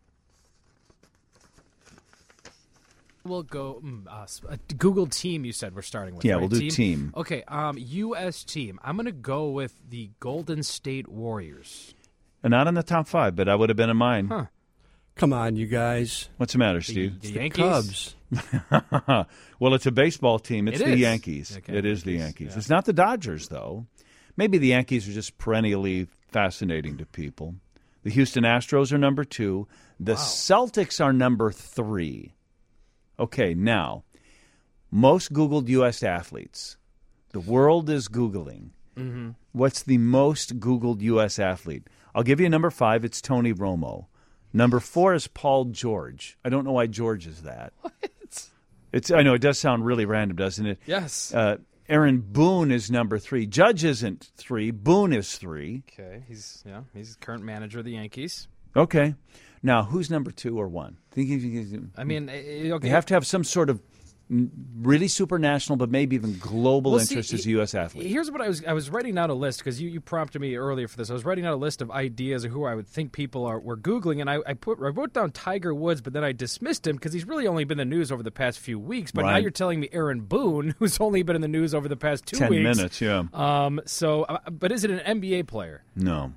We'll go mm, uh, uh, Google team. You said we're starting with. Yeah, right? we'll do team. team. Okay, um, U S team. I'm going to go with the Golden State Warriors. And not in the top five, but I would have been in mine. Huh. Come on, you guys. What's the matter, The, Steve? the The Yankees. Cubs. Well, it's a baseball team. It's It the is. Yankees. Okay, it is the Yankees, Yankees. yeah. It's not the Dodgers, though. Maybe the Yankees are just perennially fascinating to people. The Houston Astros are number two. The Wow. Celtics are number three. Okay, now, most Googled U S athletes. The world is Googling. Mm-hmm. What's the most Googled U S athlete? I'll give you number five. It's Tony Romo. Number four is Paul George. I don't know why George is that. What? It's I know it does sound really random, doesn't it? Yes. Uh, Aaron Boone is number three. Judge isn't three. Boone is three. Okay, he's yeah, he's current manager of the Yankees. Okay. Now, who's number two or one? Think if you, I mean, eh, okay. you have to have some sort of mm, really super national, but maybe even global Well, see, interest as a U S athlete. Here's what I was I was writing down a list because you, you prompted me earlier for this. I was writing out a list of ideas of who I would think people are were Googling, and I, I put I wrote down Tiger Woods, but then I dismissed him because he's really only been in the news over the past few weeks. But now Right. you're telling me Aaron Boone, who's only been in the news over the past two Ten weeks. minutes, yeah. Um. So, uh, but is it an N B A player? No.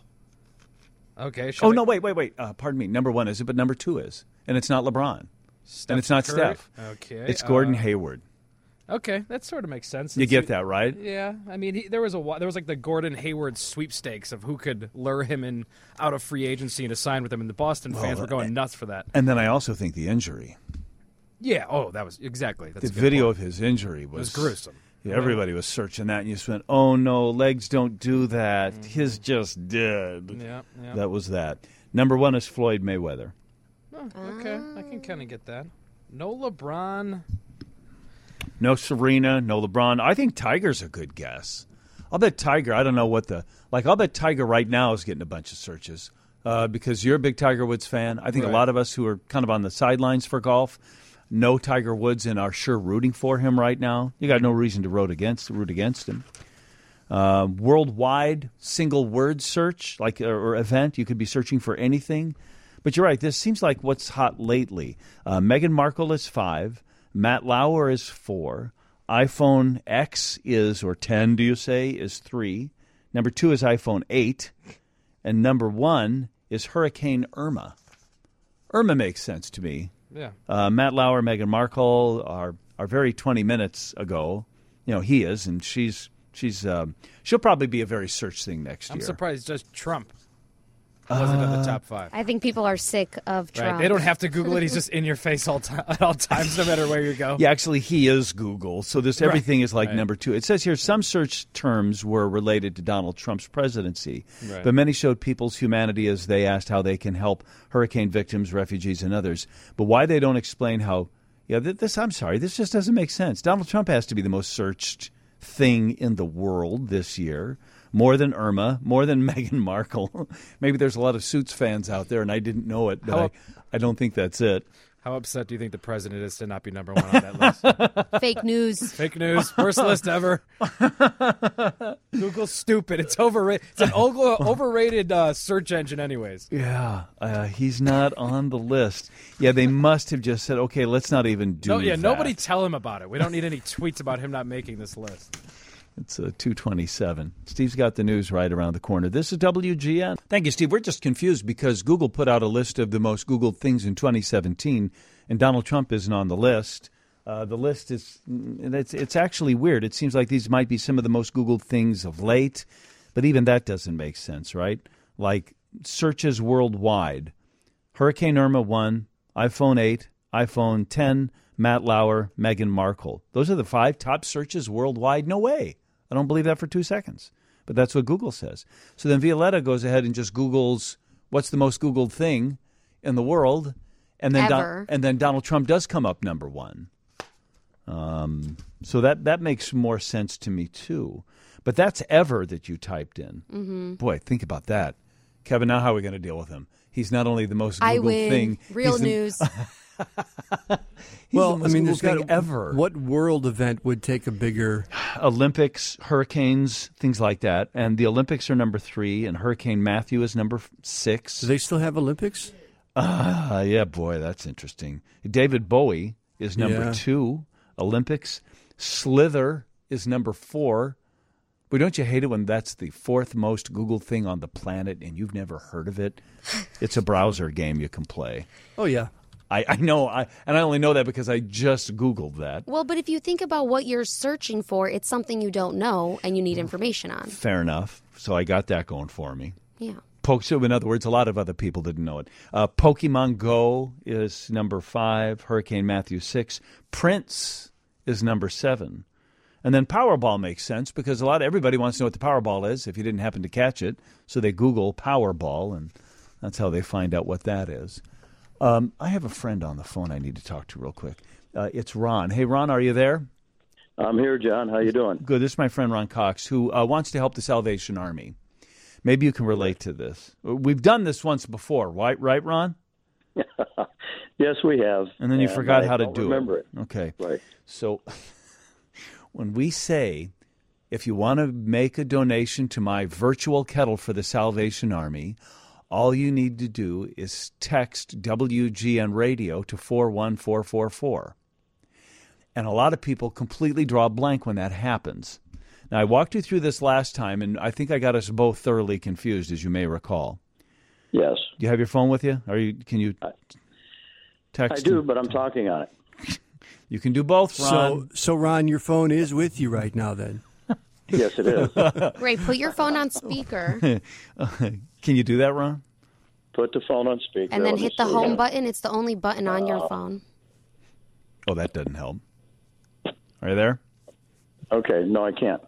Okay. should Oh, I- no, wait, wait, wait. Uh, pardon me. Number one is it, but number two is. And it's not LeBron. Steph and it's not Curry? Steph. Okay. It's Gordon uh, Hayward. Okay, that sort of makes sense. You Since get he- that, right? Yeah, I mean, he, there was a wa- there was like the Gordon Hayward sweepstakes of who could lure him in out of free agency and to sign with him, and the Boston fans Well, were going nuts for that. And then I also think the injury. Yeah. Oh, that was exactly. That's the a good video point. of his injury was, It was gruesome. Yeah, everybody was searching that, and you just went, "Oh no, legs don't do that. Mm-hmm. His just did." Yeah, yeah. That was that. Number one is Floyd Mayweather. Oh, okay, I can kind of get that. No LeBron. No Serena, no LeBron. I think Tiger's a good guess. I'll bet Tiger. I don't know what the like. I'll bet Tiger right now is getting a bunch of searches uh, because you're a big Tiger Woods fan. I think Right. a lot of us who are kind of on the sidelines for golf know Tiger Woods and are sure rooting for him right now. You got no reason to root against root against him. Uh, worldwide single word search, like or, or event, you could be searching for anything. But you're right. This seems like what's hot lately. Uh, Meghan Markle is five. Matt Lauer is four. iPhone X is, or ten, do you say, is three. Number two is iPhone eight. And number one is Hurricane Irma. Irma makes sense to me. Yeah. Uh, Matt Lauer, Meghan Markle are are very twenty minutes ago. You know, he is, and she's she's um, she'll probably be a very searched thing next I'm year. surprised just Trump wasn't in the top five. I think people are sick of Trump. Right. They don't have to Google it. He's just in your face all time, at all times, no matter where you go. Yeah, actually, he is Google. So this Right. everything is like Right. number two. It says here some search terms were related to Donald Trump's presidency, Right. but many showed people's humanity as they asked how they can help hurricane victims, refugees, and others. But why they don't explain how? Yeah, th- this. I'm sorry, this just doesn't make sense. Donald Trump has to be the most searched thing in the world this year. More than Irma, more than Meghan Markle. Maybe there's a lot of Suits fans out there, and I didn't know it, but How- I, I don't think that's it. How upset do you think the president is to not be number one on that list? Fake news. Fake news. Worst list ever. Google's stupid. It's overrated. It's an over- overrated uh, search engine anyways. Yeah, uh, he's not on the list. Yeah, they must have just said, okay, let's not even do No, yeah, that. nobody tell him about it. We don't need any tweets about him not making this list. It's uh, two twenty-seven. Steve's got the news right around the corner. This is W G N. Thank you, Steve. We're just confused because Google put out a list of the most Googled things in twenty seventeen, and Donald Trump isn't on the list. Uh, the list is it's, it's actually weird. It seems like these might be some of the most Googled things of late, but even that doesn't make sense, right? Like searches worldwide. Hurricane Irma, one. iPhone eight. iPhone ten. Matt Lauer, Meghan Markle. Those are the five top searches worldwide? No way. I don't believe that for two seconds. But that's what Google says. So then Violetta goes ahead and just Googles what's the most Googled thing in the world, and then Ever. Don, and then Donald Trump does come up number one. Um, so that that makes more sense to me too. But that's ever that you typed in. Mm-hmm. Boy, think about that, Kevin. Now how are we going to deal with him? He's not only the most Googled I win. thing. Real he's the- news. He's well, the I most mean, Googled there's thing got ever. What world event would take a bigger Olympics, hurricanes, things like that. And the Olympics are number three, and Hurricane Matthew is number f- six. Do they still have Olympics? Ah, yeah, boy, that's interesting. David Bowie is number Yeah. two. Olympics. Slither is number four. But don't you hate it when that's the fourth most Googled thing on the planet and you've never heard of it? It's a browser game you can play. Oh, yeah. I, I know, I, and I only know that because I just Googled that. Well, but if you think about what you're searching for, it's something you don't know and you need information on. Fair enough. So I got that going for me. Yeah. Po- so in other words, a lot of other people didn't know it. Uh, Pokemon Go is number five. Hurricane Matthew six. Prince is number seven. And then Powerball makes sense because a lot of everybody wants to know what the Powerball is if you didn't happen to catch it. So they Google Powerball, and that's how they find out what that is. Um, I have a friend on the phone I need to talk to real quick. Uh, it's Ron. Hey, Ron, are you there? I'm here, John. How you doing? Good. This is my friend Ron Cox, who uh, wants to help the Salvation Army. Maybe you can relate to this. We've done this once before, right, right, Ron? Yes, we have. And then you forgot I how to don't do remember it. it. Okay. Right. So when we say, if you want to make a donation to my virtual kettle for the Salvation Army, all you need to do is text W G N Radio to four one four four four. And a lot of people completely draw a blank when that happens. Now, I walked you through this last time, and I think I got us both thoroughly confused, as you may recall. Yes. Do you have your phone with you? Are you? Can you text? I do, and- but I'm talking on it. You can do both, So, Ron. so Ron, your phone is with you right now then? Yes, it is. Ray, put your phone on speaker Can you do that, Ron? Put the phone on speaker. and then Let me hit the see. home button. It's the only button on your phone. Oh, that doesn't help. Are you there? Okay, no, I can't.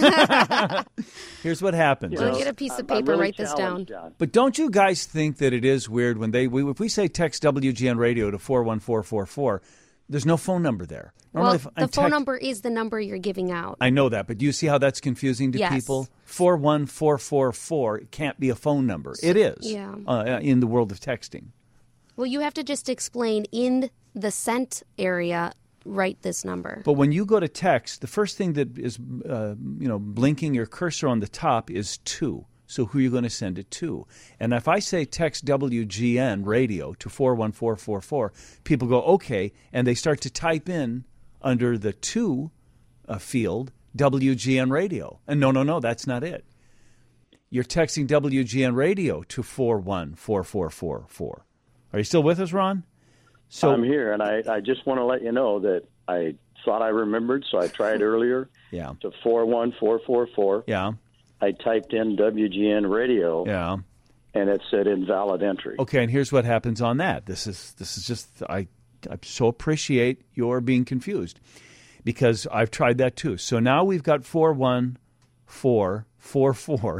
Here's what happens. Well, get a piece of I'm- I'm paper, really write this down. challenged, John. But don't you guys think that it is weird when they we, if we say text W G N Radio to four one four four four, there's no phone number there. Well, if the I phone text- number is the number you're giving out. I know that, but do you see how that's confusing to Yes. people? four one four four four can't be a phone number. It is Yeah. uh, in the world of texting. Well, you have to just explain in the sent area, write this number. But when you go to text, the first thing that is, uh, you know, blinking your cursor on the top is to. So who are you going to send it to? And if I say text W G N Radio to four one four four four, people go, okay, and they start to type in under the to uh, field W G N Radio. And no, no, no, that's not it. You're texting W G N Radio to four one four four four four. Are you still with us, Ron? So I'm here, and I, I just want to let you know that I thought I remembered, so I tried earlier. Yeah. To four one four four four. Yeah. I typed in W G N Radio. Yeah. And it said invalid entry. Okay, and here's what happens on that. This is this is just I I so appreciate your being confused because I've tried that too. So now we've got four one four four four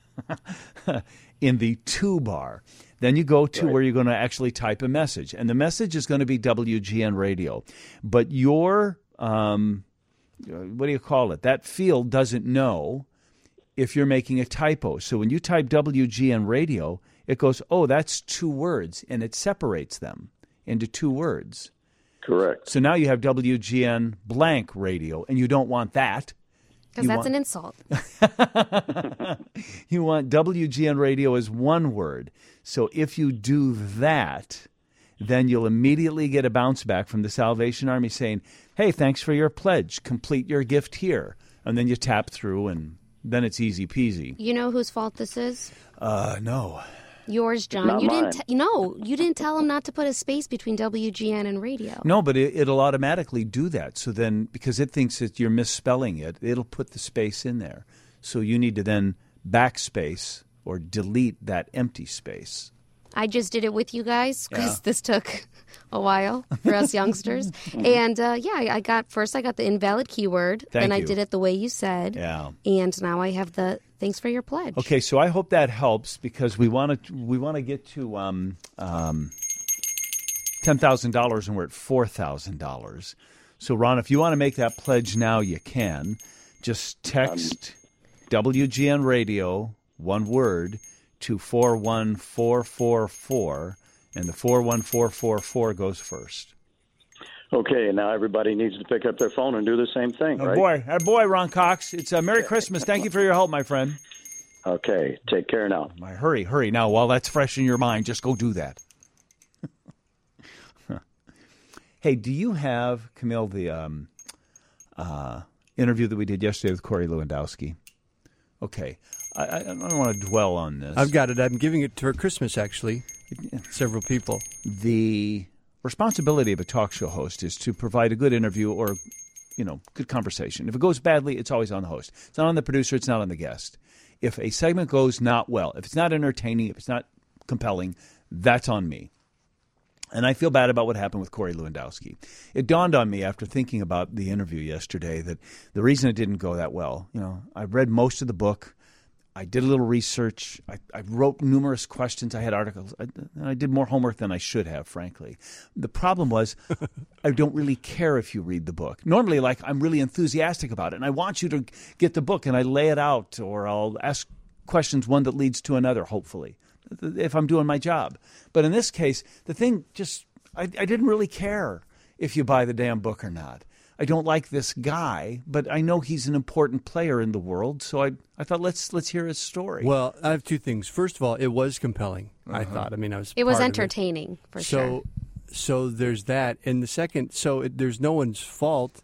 in the to bar. Then you go to Right. where you're going to actually type a message, and the message is going to be W G N Radio, but your um, what do you call it? That field doesn't know if you're making a typo. So when you type W G N Radio, it goes, oh, that's two words, and it separates them into two words. Correct. So now you have W G N blank radio, and you don't want that. Because You that's want- an insult. You want W G N Radio as one word. So if you do that, then you'll immediately get a bounce back from the Salvation Army saying, hey, thanks for your pledge. Complete your gift here. And then you tap through, and then it's easy peasy. You know whose fault this is? Uh, no. Yours, John. Not you mine. didn't. T- no, you didn't tell him not to put a space between W G N and radio. No, but it, it'll automatically do that. So then, because it thinks that you're misspelling it, it'll put the space in there. So you need to then backspace or delete that empty space. I just did it with you guys because Yeah. this took a while for us youngsters. And uh, yeah, I, I got first I got the invalid keyword. Thank then I you. did it the way you said. Yeah. And now I have the thanks for your pledge. Okay, so I hope that helps because we want to we want to get to um, um, ten thousand dollars and we're at four thousand dollars. So, Ron, if you want to make that pledge now, you can. Just text W G N Radio, one word, to four one four four four, and the four one four four four goes first. Okay, now everybody needs to pick up their phone and do the same thing, Oh, right? boy, oh, boy, Ron Cox. It's a Merry Christmas. Thank you for your help, my friend. Okay, take care now. My, hurry, hurry. Now, while that's fresh in your mind, just go do that. Hey, do you have, Camille, the um, uh, interview that we did yesterday with Corey Lewandowski? Okay. I, I don't want to dwell on this. I've got it. I'm giving it for Christmas, actually. Several people. The responsibility of a talk show host is to provide a good interview or, you know, good conversation. If it goes badly, it's always on the host. It's not on the producer. It's not on the guest. If a segment goes not well, if it's not entertaining, if it's not compelling, that's on me. And I feel bad about what happened with Corey Lewandowski. It dawned on me after thinking about the interview yesterday that the reason it didn't go that well, you know, I read most of the book. I did a little research. I, I wrote numerous questions. I had articles. I, I did more homework than I should have, frankly. The problem was I don't really care if you read the book. Normally, like, I'm really enthusiastic about it, and I want you to get the book, and I lay it out, or I'll ask questions, one that leads to another, hopefully, if I'm doing my job. But in this case, the thing just, I, I didn't really care if you buy the damn book or not. I don't like this guy, but I know he's an important player in the world, so I I thought let's let's hear his story. Well, I have two things. First of all, it was compelling, I Uh-huh. thought. I mean, I was It was part of entertaining, for so, sure. So there's that. And the second, so it, there's no one's fault.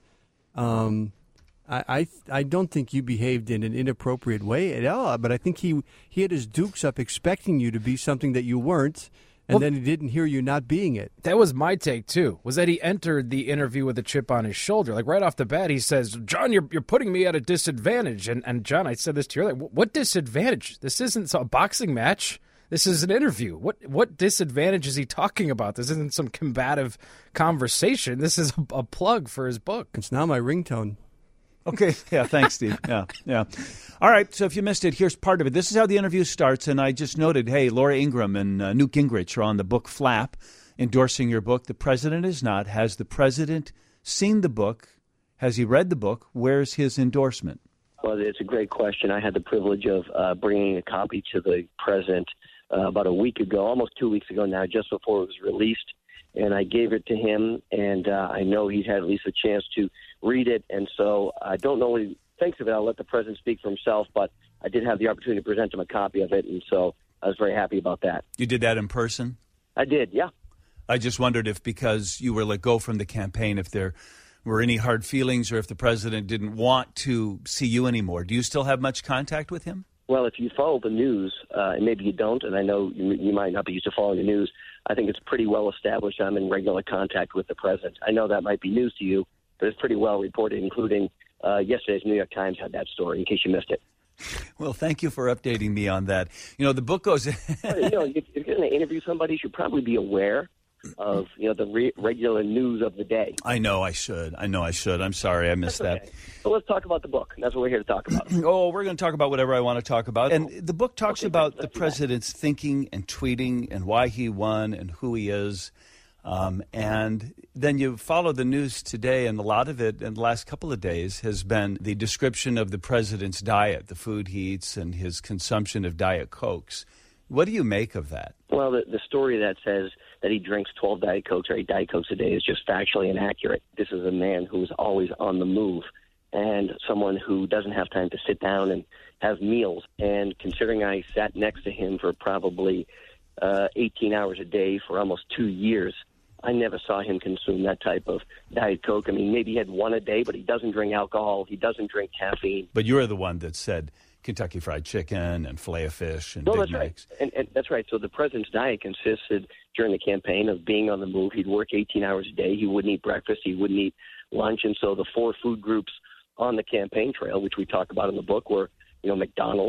Um, I, I I don't think you behaved in an inappropriate way at all, but I think he he had his dukes up expecting you to be something that you weren't, and Well, then he didn't hear you not being it. That was my take, too, was that he entered the interview with a chip on his shoulder. Like, right off the bat, he says, John, you're you're putting me at a disadvantage. And, and John, I said this to you, like, what disadvantage? This isn't a boxing match. This is an interview. What what disadvantage is he talking about? This isn't some combative conversation. This is a, a plug for his book. It's now my ringtone. Okay. Yeah, thanks, Steve. Yeah, yeah. All right, so if you missed it, here's part of it. This is how the interview starts, and I just noted, hey, Laura Ingraham and uh, Newt Gingrich are on the book Flap, endorsing your book. The president is not. Has the president seen the book? Has he read the book? Where's his endorsement? Well, it's a great question. I had the privilege of uh, bringing a copy to the president uh, about a week ago, almost two weeks ago now, just before it was released. And I gave it to him, and uh, I know he's had at least a chance to read it. And so I don't know what he thinks of it. I'll let the president speak for himself, but I did have the opportunity to present him a copy of it, and so I was very happy about that. You did that in person? I did, yeah. I just wondered if, because you were let go from the campaign, if there were any hard feelings or if the president didn't want to see you anymore. Do you still have much contact with him? Well, if you follow the news, uh, and maybe you don't, and I know you, you might not be used to following the news, I think it's pretty well established I'm in regular contact with the president. I know that might be news to you, but it's pretty well reported, including uh, yesterday's New York Times had that story, in case you missed it. Well, thank you for updating me on that. You know, the book goes... Well, you know, if, if you're going to interview somebody, you should probably be aware of, you know, the re- regular news of the day. I know I should. I know I should. I'm sorry I missed That's okay. that. So let's talk about the book. That's what we're here to talk about. Oh, we're going to talk about whatever I want to talk about. And the book talks Okay, about let's the do that. president's thinking and tweeting and why he won and who he is. Um, and then you follow the news today, and a lot of it in the last couple of days has been the description of the president's diet, the food he eats, and his consumption of Diet Cokes. What do you make of that? Well, the, the story that says that he drinks twelve Diet Cokes or eight Diet Cokes a day is just factually inaccurate. This is a man who's always on the move and someone who doesn't have time to sit down and have meals. And considering I sat next to him for probably uh, eighteen hours a day for almost two years, I never saw him consume that type of Diet Coke. I mean, maybe he had one a day, but he doesn't drink alcohol. He doesn't drink caffeine. But you're the one that said Kentucky Fried Chicken and Filet-O-Fish and No, Big that's Macs. right. And, and that's right. So the president's diet consisted during the campaign of being on the move. He'd work eighteen hours a day. He wouldn't eat breakfast. He wouldn't eat lunch. And so the four food groups on the campaign trail, which we talk about in the book, were, you know, McDonald's,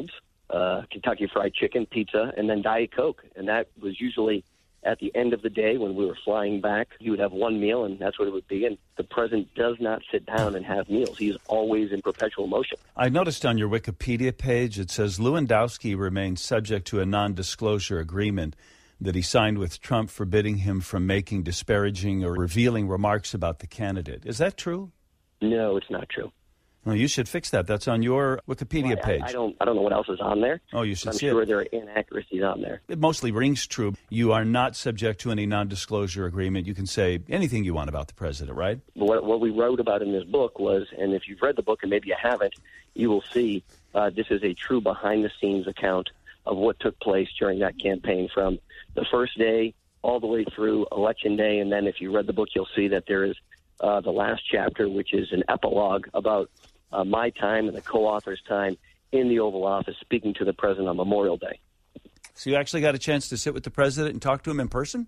uh, Kentucky Fried Chicken, pizza, and then Diet Coke. And that was usually at the end of the day when we were flying back. He would have one meal, and that's what it would be. And the president does not sit down and have meals. He's always in perpetual motion. I noticed on your Wikipedia page it says Lewandowski remains subject to a non-disclosure agreement that he signed with Trump forbidding him from making disparaging or revealing remarks about the candidate. Is that true? No, it's not true. Well, you should fix that. That's on your Wikipedia Well, page. I, I don't. I don't know what else is on there. Oh, you should I'm see sure it. there are inaccuracies on there. It mostly rings true. You are not subject to any non-disclosure agreement. You can say anything you want about the president, right? What, what we wrote about in this book was, and if you've read the book and maybe you haven't, you will see uh, this is a true behind-the-scenes account of what took place during that campaign from the first day all the way through Election Day. And then if you read the book, you'll see that there is uh, the last chapter, which is an epilogue about uh, my time and the co-author's time in the Oval Office speaking to the president on Memorial Day. So you actually got a chance to sit with the president and talk to him in person?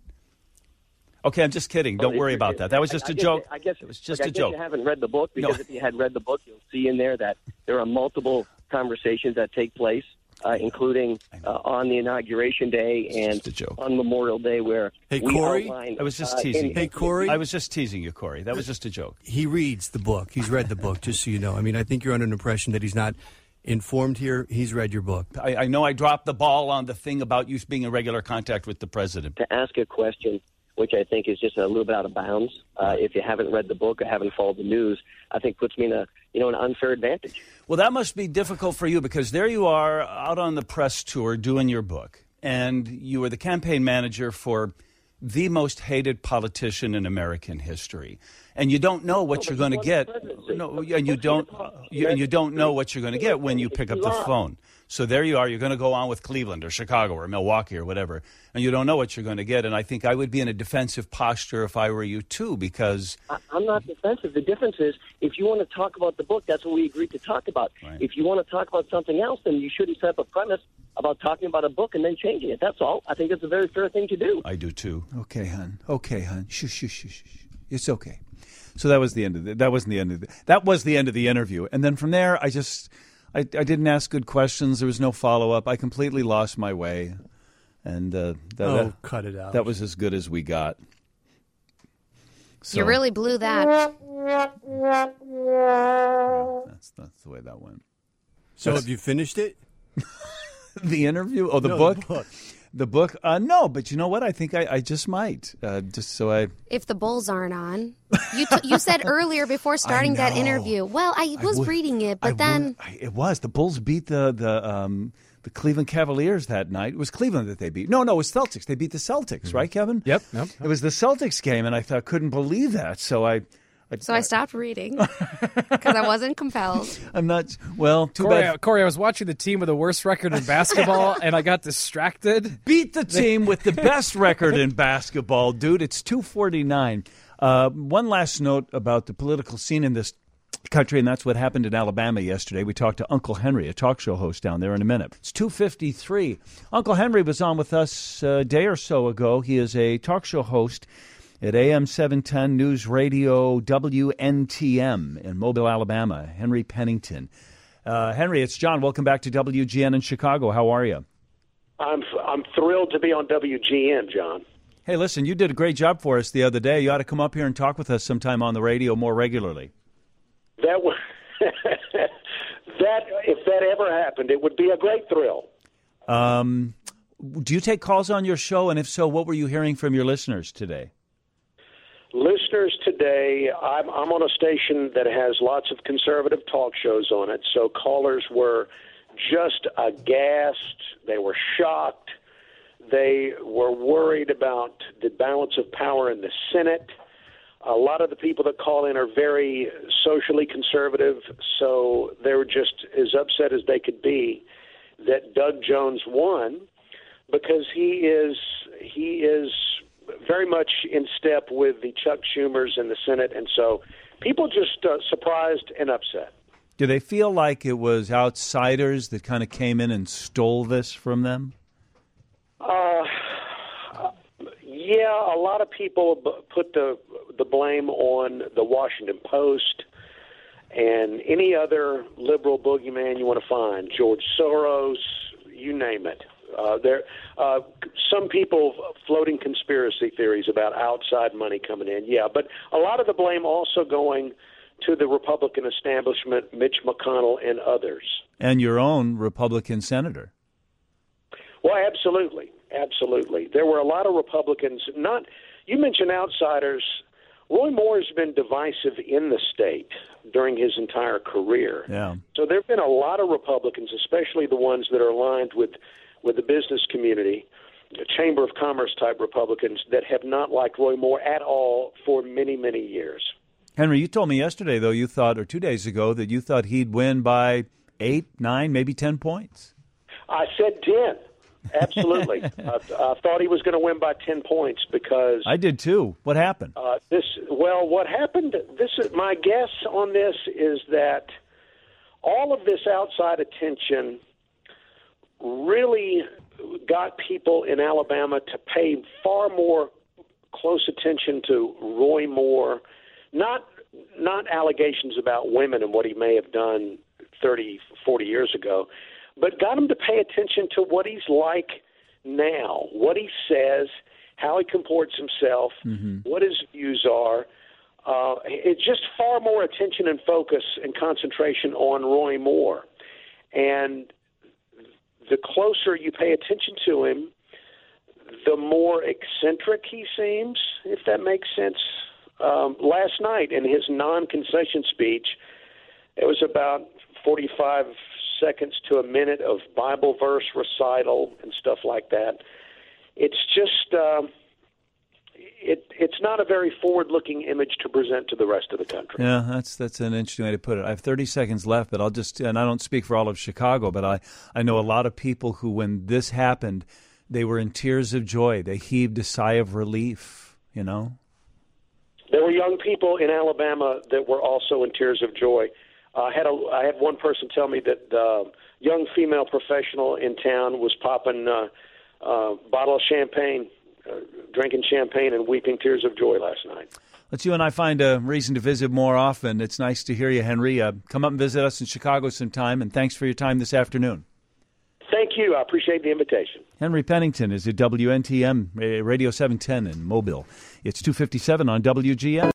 Okay, I'm just kidding. Don't Well, worry if- about that. That was just I a guess- joke. I guess it was just like, a I guess joke. you haven't read the book, because No. if you had read the book, you'll see in there that there are multiple conversations that take place, uh, including uh, on the inauguration day and on Memorial Day, where Hey, we Corey? outlined, I was just uh, teasing in- you. Hey, Corey? I was just teasing you, Corey. That was just a joke. He reads the book. He's read the book, just so you know. I mean, I think you're under an impression that he's not informed here. He's read your book. I, I know I dropped the ball on the thing about you being in regular contact with the president. to ask a question which I think is just a little bit out of bounds. Uh, if you haven't read the book or haven't followed the news, I think puts me in a you know an unfair advantage. Well, that must be difficult for you because there you are out on the press tour doing your book, and you were the campaign manager for the most hated politician in American history, and you don't know what No, you're but going to he get. won the presidency. No, and you don't, you, and you don't know what you're going to get when you pick up the phone. So there you are. You're going to go on with Cleveland or Chicago or Milwaukee or whatever, and you don't know what you're going to get. And I think I would be in a defensive posture if I were you too, because I, I'm not defensive. The difference is, if you want to talk about the book, that's what we agreed to talk about. Right. If you want to talk about something else, then you shouldn't set up a premise about talking about a book and then changing it. That's all. I think it's a very fair thing to do. I do too. Okay, hon. Okay, hon. Shush, shush, shush, shush. It's okay. So that was the end of the, that wasn't the end of the, that was the end of the interview. And then from there, I just I, I didn't ask good questions. There was no follow up. I completely lost my way, and uh, that, Oh, that, cut it out. That was as good as we got. So, You really blew that. That's that's the way that went. So That's- have you finished it? the interview? Oh, the No, book. the book. The book? Uh, no, but you know what? I think I, I just might. Uh, just so I. If the Bulls aren't on, you t- you said earlier before starting that know. interview. Well, I was would- reading it, but I then would- I- it was the Bulls beat the the um, the Cleveland Cavaliers that night. It was Cleveland that they beat. No, no, it was Celtics. They beat the Celtics, right, Kevin? Yep, yep. It was the Celtics game, and I thought couldn't believe that. So I. I so I stopped reading because I wasn't compelled. I'm not. Well, too Corey, bad. Corey, I was watching the team with the worst record in basketball, and I got distracted. Beat the team with the best record in basketball, dude. It's two forty-nine. Uh, one last note about the political scene in this country, and that's what happened in Alabama yesterday. We talked to Uncle Henry, a talk show host down there, in a minute. It's two fifty-three. Uncle Henry was on with us a day or so ago. He is a talk show host at A M seven ten News Radio W N T M in Mobile, Alabama. Henry Pennington. Uh, Henry, it's John. Welcome back to W G N in Chicago. How are you? I'm I'm thrilled to be on W G N, John. Hey, listen, you did a great job for us the other day. You ought to come up here and talk with us sometime on the radio more regularly. That was that if that ever happened, it would be a great thrill. Um, do you take calls on your show? And if so, what were you hearing from your listeners today? Listeners today, I'm, I'm on a station that has lots of conservative talk shows on it, so callers were just aghast. They were shocked. They were worried about the balance of power in the Senate. A lot of the people that call in are very socially conservative, so they were just as upset as they could be that Doug Jones won, because he is he is very much in step with the Chuck Schumers in the Senate, and so people just uh, surprised and upset. Do they feel like it was outsiders that kind of came in and stole this from them? Uh, yeah, a lot of people b- put the the blame on the Washington Post and any other liberal boogeyman you want to find. George Soros, you name it. Uh, there, uh, some people floating conspiracy theories about outside money coming in. Yeah, but a lot of the blame also going to the Republican establishment, Mitch McConnell and others. And your own Republican senator. Well, absolutely, absolutely. There were a lot of Republicans. Not you mentioned outsiders. Roy Moore has been divisive in the state during his entire career. Yeah. So there have been a lot of Republicans, especially the ones that are aligned with, with the business community, the Chamber of Commerce type Republicans, that have not liked Roy Moore at all for many, many years. Henry, you told me yesterday, though, you thought, or two days ago, that you thought he'd win by eight, nine, maybe ten points. I said ten. Absolutely. I, I thought he was going to win by ten points because I did too. What happened? Uh, this well, what happened? This is my guess on this is that all of this outside attention really got people in Alabama to pay far more close attention to Roy Moore. Not not allegations about women and what he may have done thirty, forty years ago, but got him to pay attention to what he's like now, what he says, how he comports himself, mm-hmm. what his views are. Uh, it's just far more attention and focus and concentration on Roy Moore. And the closer you pay attention to him, the more eccentric he seems, if that makes sense. Um, last night in his non-concession speech, it was about forty-five seconds to a minute of Bible verse recital and stuff like that. It's just, um, it, it's not a very forward-looking image to present to the rest of the country. Yeah, that's that's an interesting way to put it. I have thirty seconds left, but I'll just, and I don't speak for all of Chicago, but I, I know a lot of people who, when this happened, they were in tears of joy. They heaved a sigh of relief, you know? There were young people in Alabama that were also in tears of joy. Uh, I had a, I had one person tell me that the uh, young female professional in town was popping a uh, uh, bottle of champagne, uh, drinking champagne and weeping tears of joy last night. Let's you and I find a reason to visit more often. It's nice to hear you, Henry. Uh, come up and visit us in Chicago sometime, and thanks for your time this afternoon. Thank you. I appreciate the invitation. Henry Pennington is at W N T M, Radio seven ten in Mobile. It's two fifty-seven on W G N.